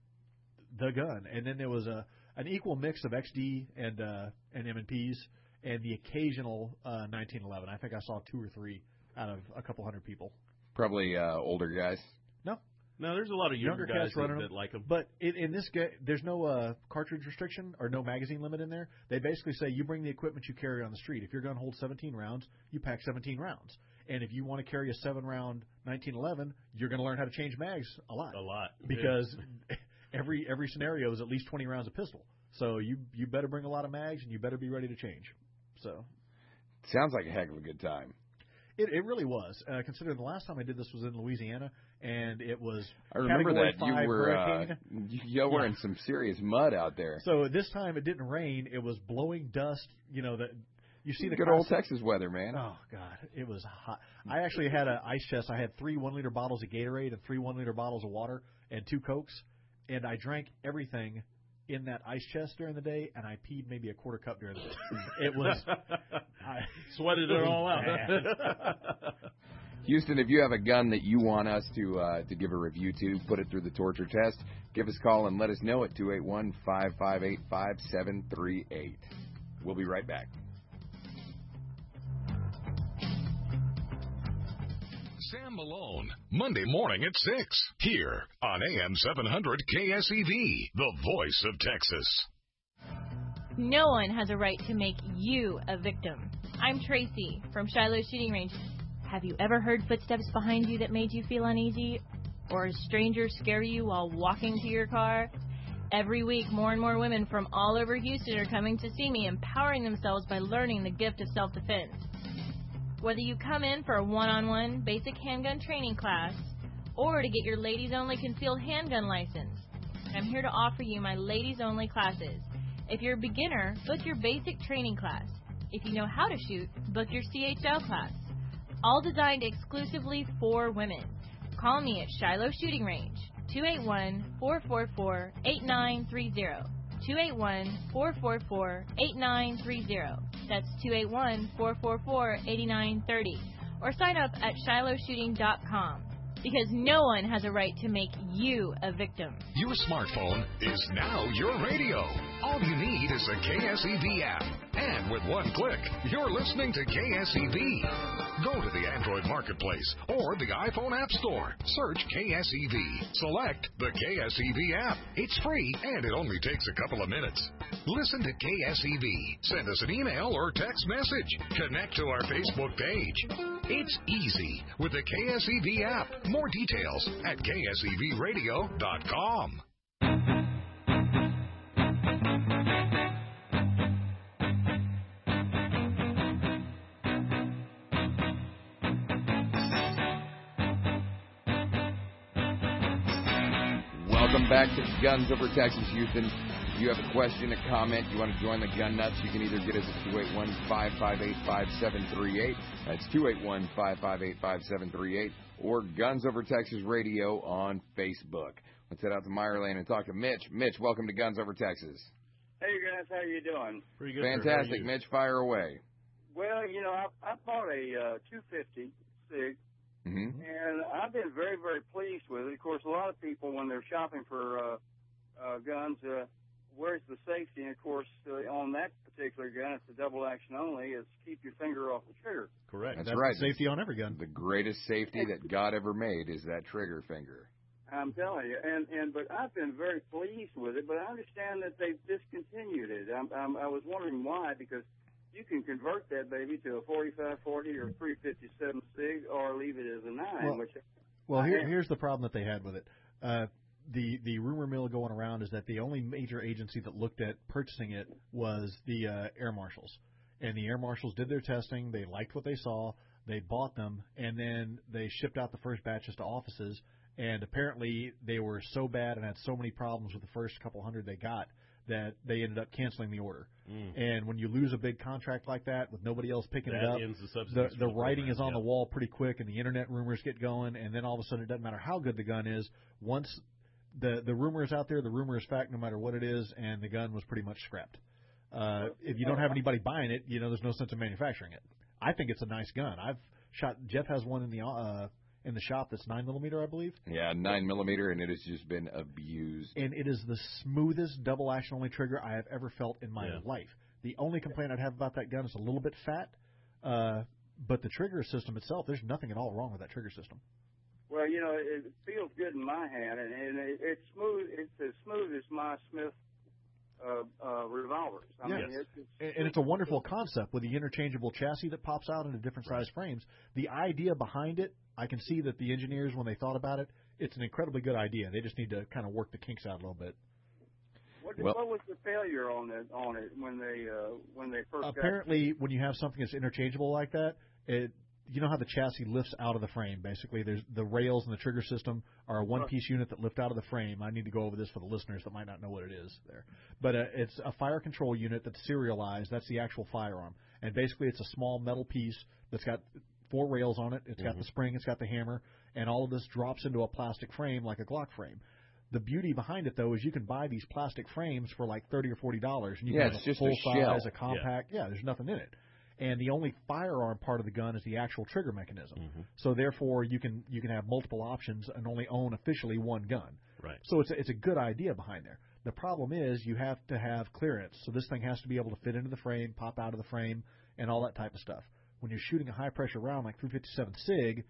the gun. And then there was a an equal mix of X D and uh, and M and Ps and the occasional uh, nineteen eleven. I think I saw two or three out of a couple hundred people. Probably uh, older guys. No, No, there's a lot of younger, Younger guys cats running that, them. that like them. but in, in this ga- there's no uh, cartridge restriction or no magazine limit in there. They basically say you bring the equipment you carry on the street. If your gun holds seventeen rounds, you pack seventeen rounds. And if you want to carry a seven-round nineteen eleven, you're going to learn how to change mags a lot. A lot. Because every every scenario is at least twenty rounds of pistol. So you you better bring a lot of mags and you better be ready to change. So Sounds like a heck of a good time. it, it really was. Uh, considering the last time I did this was in Louisiana, and it was I remember Category that you five were uh, hurricane. you, you were in some serious mud out there. So this time it didn't rain. It was blowing dust. You know that you see the Good class- old Texas weather, man. Oh God, it was hot. I actually had an ice chest. I had three one liter bottles of Gatorade and three one liter bottles of water and two Cokes, and I drank everything in that ice chest during the day, and I peed maybe a quarter cup during the day. It was I, Sweated it all out. Houston, if you have a gun that you want us to uh, to give a review to, put it through the torture test, give us a call and let us know at two eight one, five five eight, five seven three eight. We'll be right back. Sam Malone, Monday morning at six, here on A M seven hundred K S E V, the voice of Texas. No one has a right to make you a victim. I'm Tracy from Shiloh Shooting Range. Have you ever heard footsteps behind you that made you feel uneasy? Or a stranger scare you while walking to your car? Every week, more and more women from all over Houston are coming to see me, empowering themselves by learning the gift of self-defense. Whether you come in for a one-on-one basic handgun training class or to get your ladies-only concealed handgun license, I'm here to offer you my ladies-only classes. If you're a beginner, book your basic training class. If you know how to shoot, book your C H L class. All designed exclusively for women. Call me at Shiloh Shooting Range, two eight one, four four four, eight nine three zero. two eight one, four four four, eight nine three zero. That's two eight one, four four four, eight nine three zero. Or sign up at shiloh shooting dot com. Because no one has a right to make you a victim. Your smartphone is now your radio. All you need is a K S E V app. And with one click, you're listening to K S E V. Go to the Android Marketplace or the iPhone App Store. Search K S E V. Select the K S E V app. It's free and it only takes a couple of minutes. Listen to K S E V. Send us an email or text message. Connect to our Facebook page. It's easy with the K S E V app. More details at K S E V radio dot com. Welcome back to Guns Over Texas, Houston. If you have a question, a comment, you want to join the Gun Nuts, you can either get us at two eight one, five five eight, five seven three eight. That's two eight one, five five eight, five seven three eight. Or Guns Over Texas Radio on Facebook. Let's head out to Meyer Lane and talk to Mitch. Mitch, welcome to Guns Over Texas. Hey, guys. How you doing? Pretty good. Fantastic. Mitch, fire away. Well, you know, I, I bought a uh, two fifty SIG. Mm-hmm. And I've been very, very pleased with it. Of course, a lot of people, when they're shopping for uh, uh, guns, uh, where's the safety? And, of course, uh, on that particular gun, it's a double action only, is keep your finger off the trigger. Correct. That's, That's right. Safety on every gun. The greatest safety that God ever made is that trigger finger. I'm telling you. And, and But I've been very pleased with it, but I understand that they've discontinued it. I'm, I'm, I was wondering why, because you can convert that baby to a forty-five forty or three fifty-seven SIG, or leave it as a nine. Well, which well here, here's the problem that they had with it. Uh, the the rumor mill going around is that the only major agency that looked at purchasing it was the uh, air marshals, and the air marshals did their testing. They liked what they saw. They bought them, and then they shipped out the first batches to offices. And apparently, they were so bad and had so many problems with the first couple hundred they got that they ended up canceling the order. Mm. And when you lose a big contract like that with nobody else picking that it up, ends the, the, the writing program. is on yeah. the wall pretty quick, and the internet rumors get going, and then all of a sudden it doesn't matter how good the gun is. Once the the rumor is out there, the rumor is fact no matter what it is, and the gun was pretty much scrapped. Uh, if you don't have anybody buying it, you know there's no sense of manufacturing it. I think it's a nice gun. I've shot. Jeff has one in the uh, in the shop that's nine millimeter, I believe. Yeah, nine millimeter, and it has just been abused. And it is the smoothest double action only trigger I have ever felt in my yeah. life. The only complaint I'd have about that gun is a little bit fat, uh, but the trigger system itself, there's nothing at all wrong with that trigger system. Well, you know, it feels good in my hand, and, and it, it's smooth. It's as smooth as my Smith uh, uh, revolvers. I yes. mean, it's, it's, and, and it's a wonderful concept with the interchangeable chassis that pops out into different right. size frames. The idea behind it, I can see that the engineers, when they thought about it, it's an incredibly good idea. They just need to kind of work the kinks out a little bit. What, well, what was the failure on it on it when they uh, when they first apparently got when you have something that's interchangeable like that, it you know how the chassis lifts out of the frame. Basically, there's the rails and the trigger system are a one-piece unit that lift out of the frame. I need to go over this for the listeners that might not know what it is there, but uh, it's a fire control unit that's serialized. That's the actual firearm, and basically it's a small metal piece that's got four rails on it. It's got mm-hmm. the spring, it's got the hammer, and all of this drops into a plastic frame like a Glock frame. The beauty behind it, though, is you can buy these plastic frames for like thirty or forty dollars, and you yeah, can have it's a just full a size, shell. a compact. Yeah. yeah, there's nothing in it, and the only firearm part of the gun is the actual trigger mechanism. Mm-hmm. So therefore, you can you can have multiple options and only own officially one gun. Right. So it's a, it's a good idea behind there. The problem is you have to have clearance, so this thing has to be able to fit into the frame, pop out of the frame, and all that type of stuff. When you're shooting a high pressure round like three fifty-seven SIG,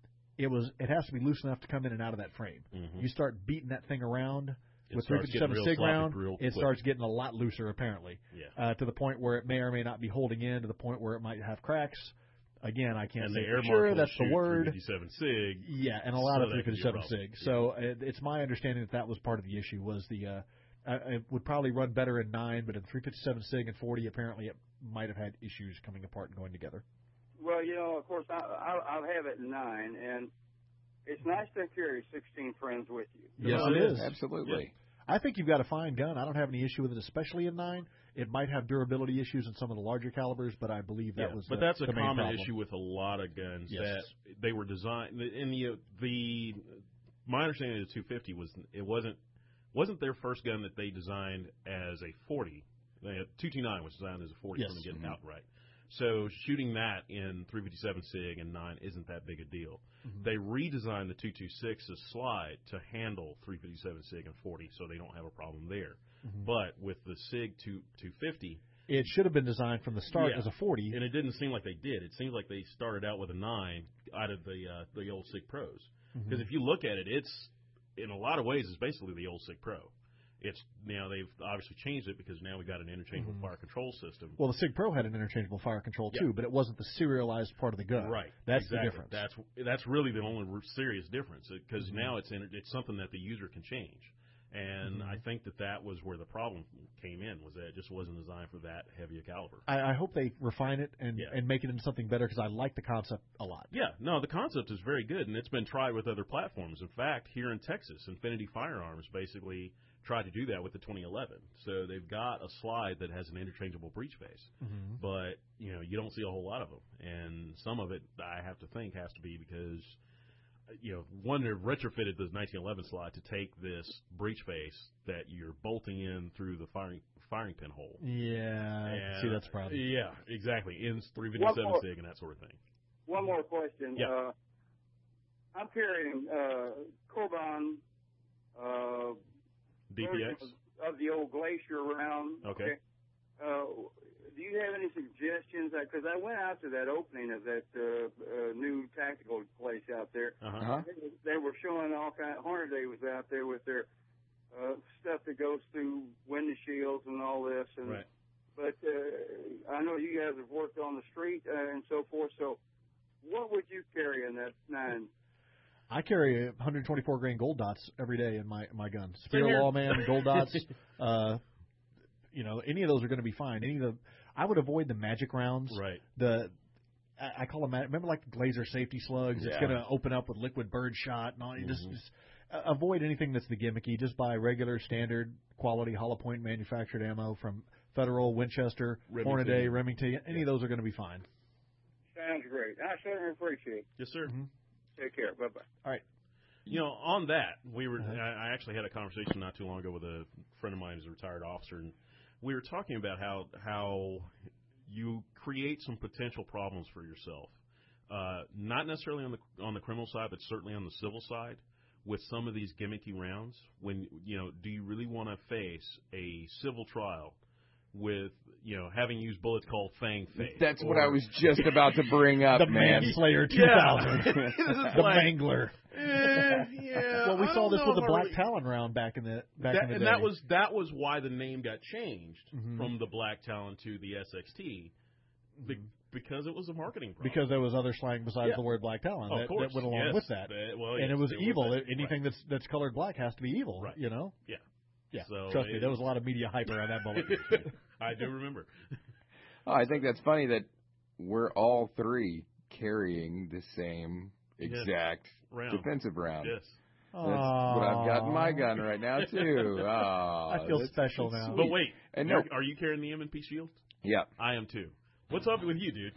it was it has to be loose enough to come in and out of that frame. Mm-hmm. You start beating that thing around it with three fifty-seven SIG round, it quick. starts getting a lot looser apparently. Yeah. Uh, to the point where it may or may not be holding in, to the point where it might have cracks. Again, I can't and say the air for sure that's shoot the word. three fifty-seven SIG. Yeah, and a lot so of three fifty-seven SIG. Yeah. So it, it's my understanding that that was part of the issue. Was the uh, uh, it would probably run better in nine, but in three fifty-seven SIG and forty, apparently it might have had issues coming apart and going together. Well, you know, of course, I, I, I'll have it in nine, and it's nice to carry sixteen friends with you. Yes, well, it is. Absolutely. Yeah. I think you've got a fine gun. I don't have any issue with it, especially in nine. It might have durability issues in some of the larger calibers, but I believe that yeah, was But the, that's a the main common problem. issue with a lot of guns, yes. that they were designed, and the, the my understanding of the two fifty was it wasn't wasn't their first gun that they designed as a forty. two twenty-nine was designed as a forty yes. from the get mm-hmm. outright. So shooting that in three fifty-seven SIG and nine isn't that big a deal. Mm-hmm. They redesigned the two twenty-six's slide to handle three fifty-seven SIG and forty, so they don't have a problem there. Mm-hmm. But with the SIG two fifty, it should have been designed from the start yeah, as a forty, and it didn't seem like they did. It seems like they started out with a nine out of the uh, the old SIG Pros. Because mm-hmm. if you look at it, it's in a lot of ways it's basically the old SIG Pro. It's now they've obviously changed it because now we got an interchangeable mm-hmm. fire control system. Well, the SIG Pro had an interchangeable fire control too, yeah. but it wasn't the serialized part of the gun. Right, that's exactly. the difference. That's that's really the only serious difference because mm-hmm. now it's in, it's something that the user can change, and mm-hmm. I think that that was where the problem came in was that it just wasn't designed for that heavy a caliber. I, I hope they refine it and yeah. and make it into something better because I like the concept a lot. Yeah, no, the concept is very good, and it's been tried with other platforms. In fact, here in Texas, Infinity Firearms basically tried to do that with the twenty eleven. So they've got a slide that has an interchangeable breech face, mm-hmm. but you know you don't see a whole lot of them, and some of it I have to think has to be because you know one they've retrofitted the nineteen eleven slide to take this breech face that you're bolting in through the firing firing pin hole. Yeah, and, see that's a problem. Yeah, exactly. In three fifty-seven SIG and that sort of thing. One more question. Yeah. Uh, I'm carrying uh, Coban. Uh, D P X? Of, of the old Glacier round. Okay. okay. Uh, do you have any suggestions? Because I went out to that opening of that uh, uh, new tactical place out there. Uh-huh. They, they were showing all kind. Hornady was out there with their uh, stuff that goes through window shields and all this. And, right. But uh, I know you guys have worked on the street uh, and so forth. So, what would you carry in that nine? I carry one twenty-four grain gold dots every day in my my gun. Spear Lawman, gold dots. Uh, you know, any of those are going to be fine. Any of the, I would avoid the magic rounds. Right. The, I, I call them. Remember, like the Glazer safety slugs. Yeah. It's going to open up with liquid bird shot and all. You mm-hmm. just, just uh, avoid anything that's the gimmicky. Just buy regular, standard, quality hollow point manufactured ammo from Federal, Winchester, Remington. Hornady, Remington. Any of those are going to be fine. Sounds great. I certainly appreciate it. Yes, sir. Mm-hmm. Take care. Bye-bye. All right. You know, on that, we were. Uh-huh. I actually had a conversation not too long ago with a friend of mine who's a retired officer, and we were talking about how how you create some potential problems for yourself, uh, not necessarily on the on the criminal side, but certainly on the civil side, with some of these gimmicky rounds. When you know, do you really want to face a civil trial with, you know, having used bullets called Fang Face? That's or, what I was just about to bring up, the man. Manslayer two thousand. Yeah. The like, Mangler. Eh, yeah, well, we I saw this with the Black really, Talon round back in the back that, in the and day. that was that was why the name got changed mm-hmm. from the Black Talon to the S X T, be, because it was a marketing problem. Because there was other slang besides yeah. the word Black Talon oh, that, of course. that went along yes. with that. Uh, well, and yes, it was evil. Was Anything right. that's that's colored black has to be evil. Right. You know. Yeah. Yeah. So Trust it, me, there was a lot of media hype around that bullet. I do remember. Oh, I think that's funny that we're all three carrying the same exact yes. round. defensive round. Yes. That's what I've got in my gun right now, too. Oh, I feel special now. But wait, and no, no, are you carrying the M and P shield? Yeah. I am, too. What's up with you, dude?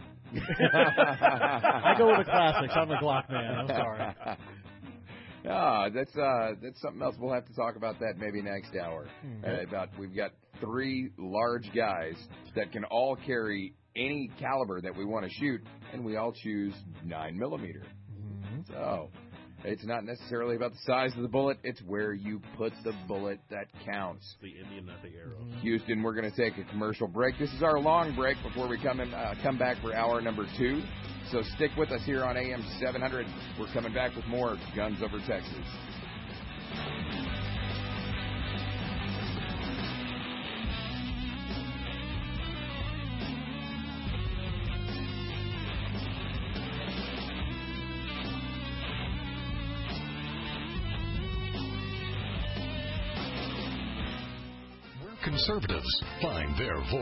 I go with the classics. I'm a Glock man. I'm sorry. Ah, that's uh, that's something else. We'll have to talk about that maybe next hour. Mm-hmm. Uh, about we've got three large guys that can all carry any caliber that we want to shoot, and we all choose nine millimeter. Mm-hmm. So it's not necessarily about the size of the bullet; it's where you put the bullet that counts. The Indian, not the arrow. Mm-hmm. Houston, we're going to take a commercial break. This is our long break before we come in, uh, come back for hour number two. So stick with us here on A M seven hundred. We're coming back with more Guns Over Texas. Conservatives find their voice.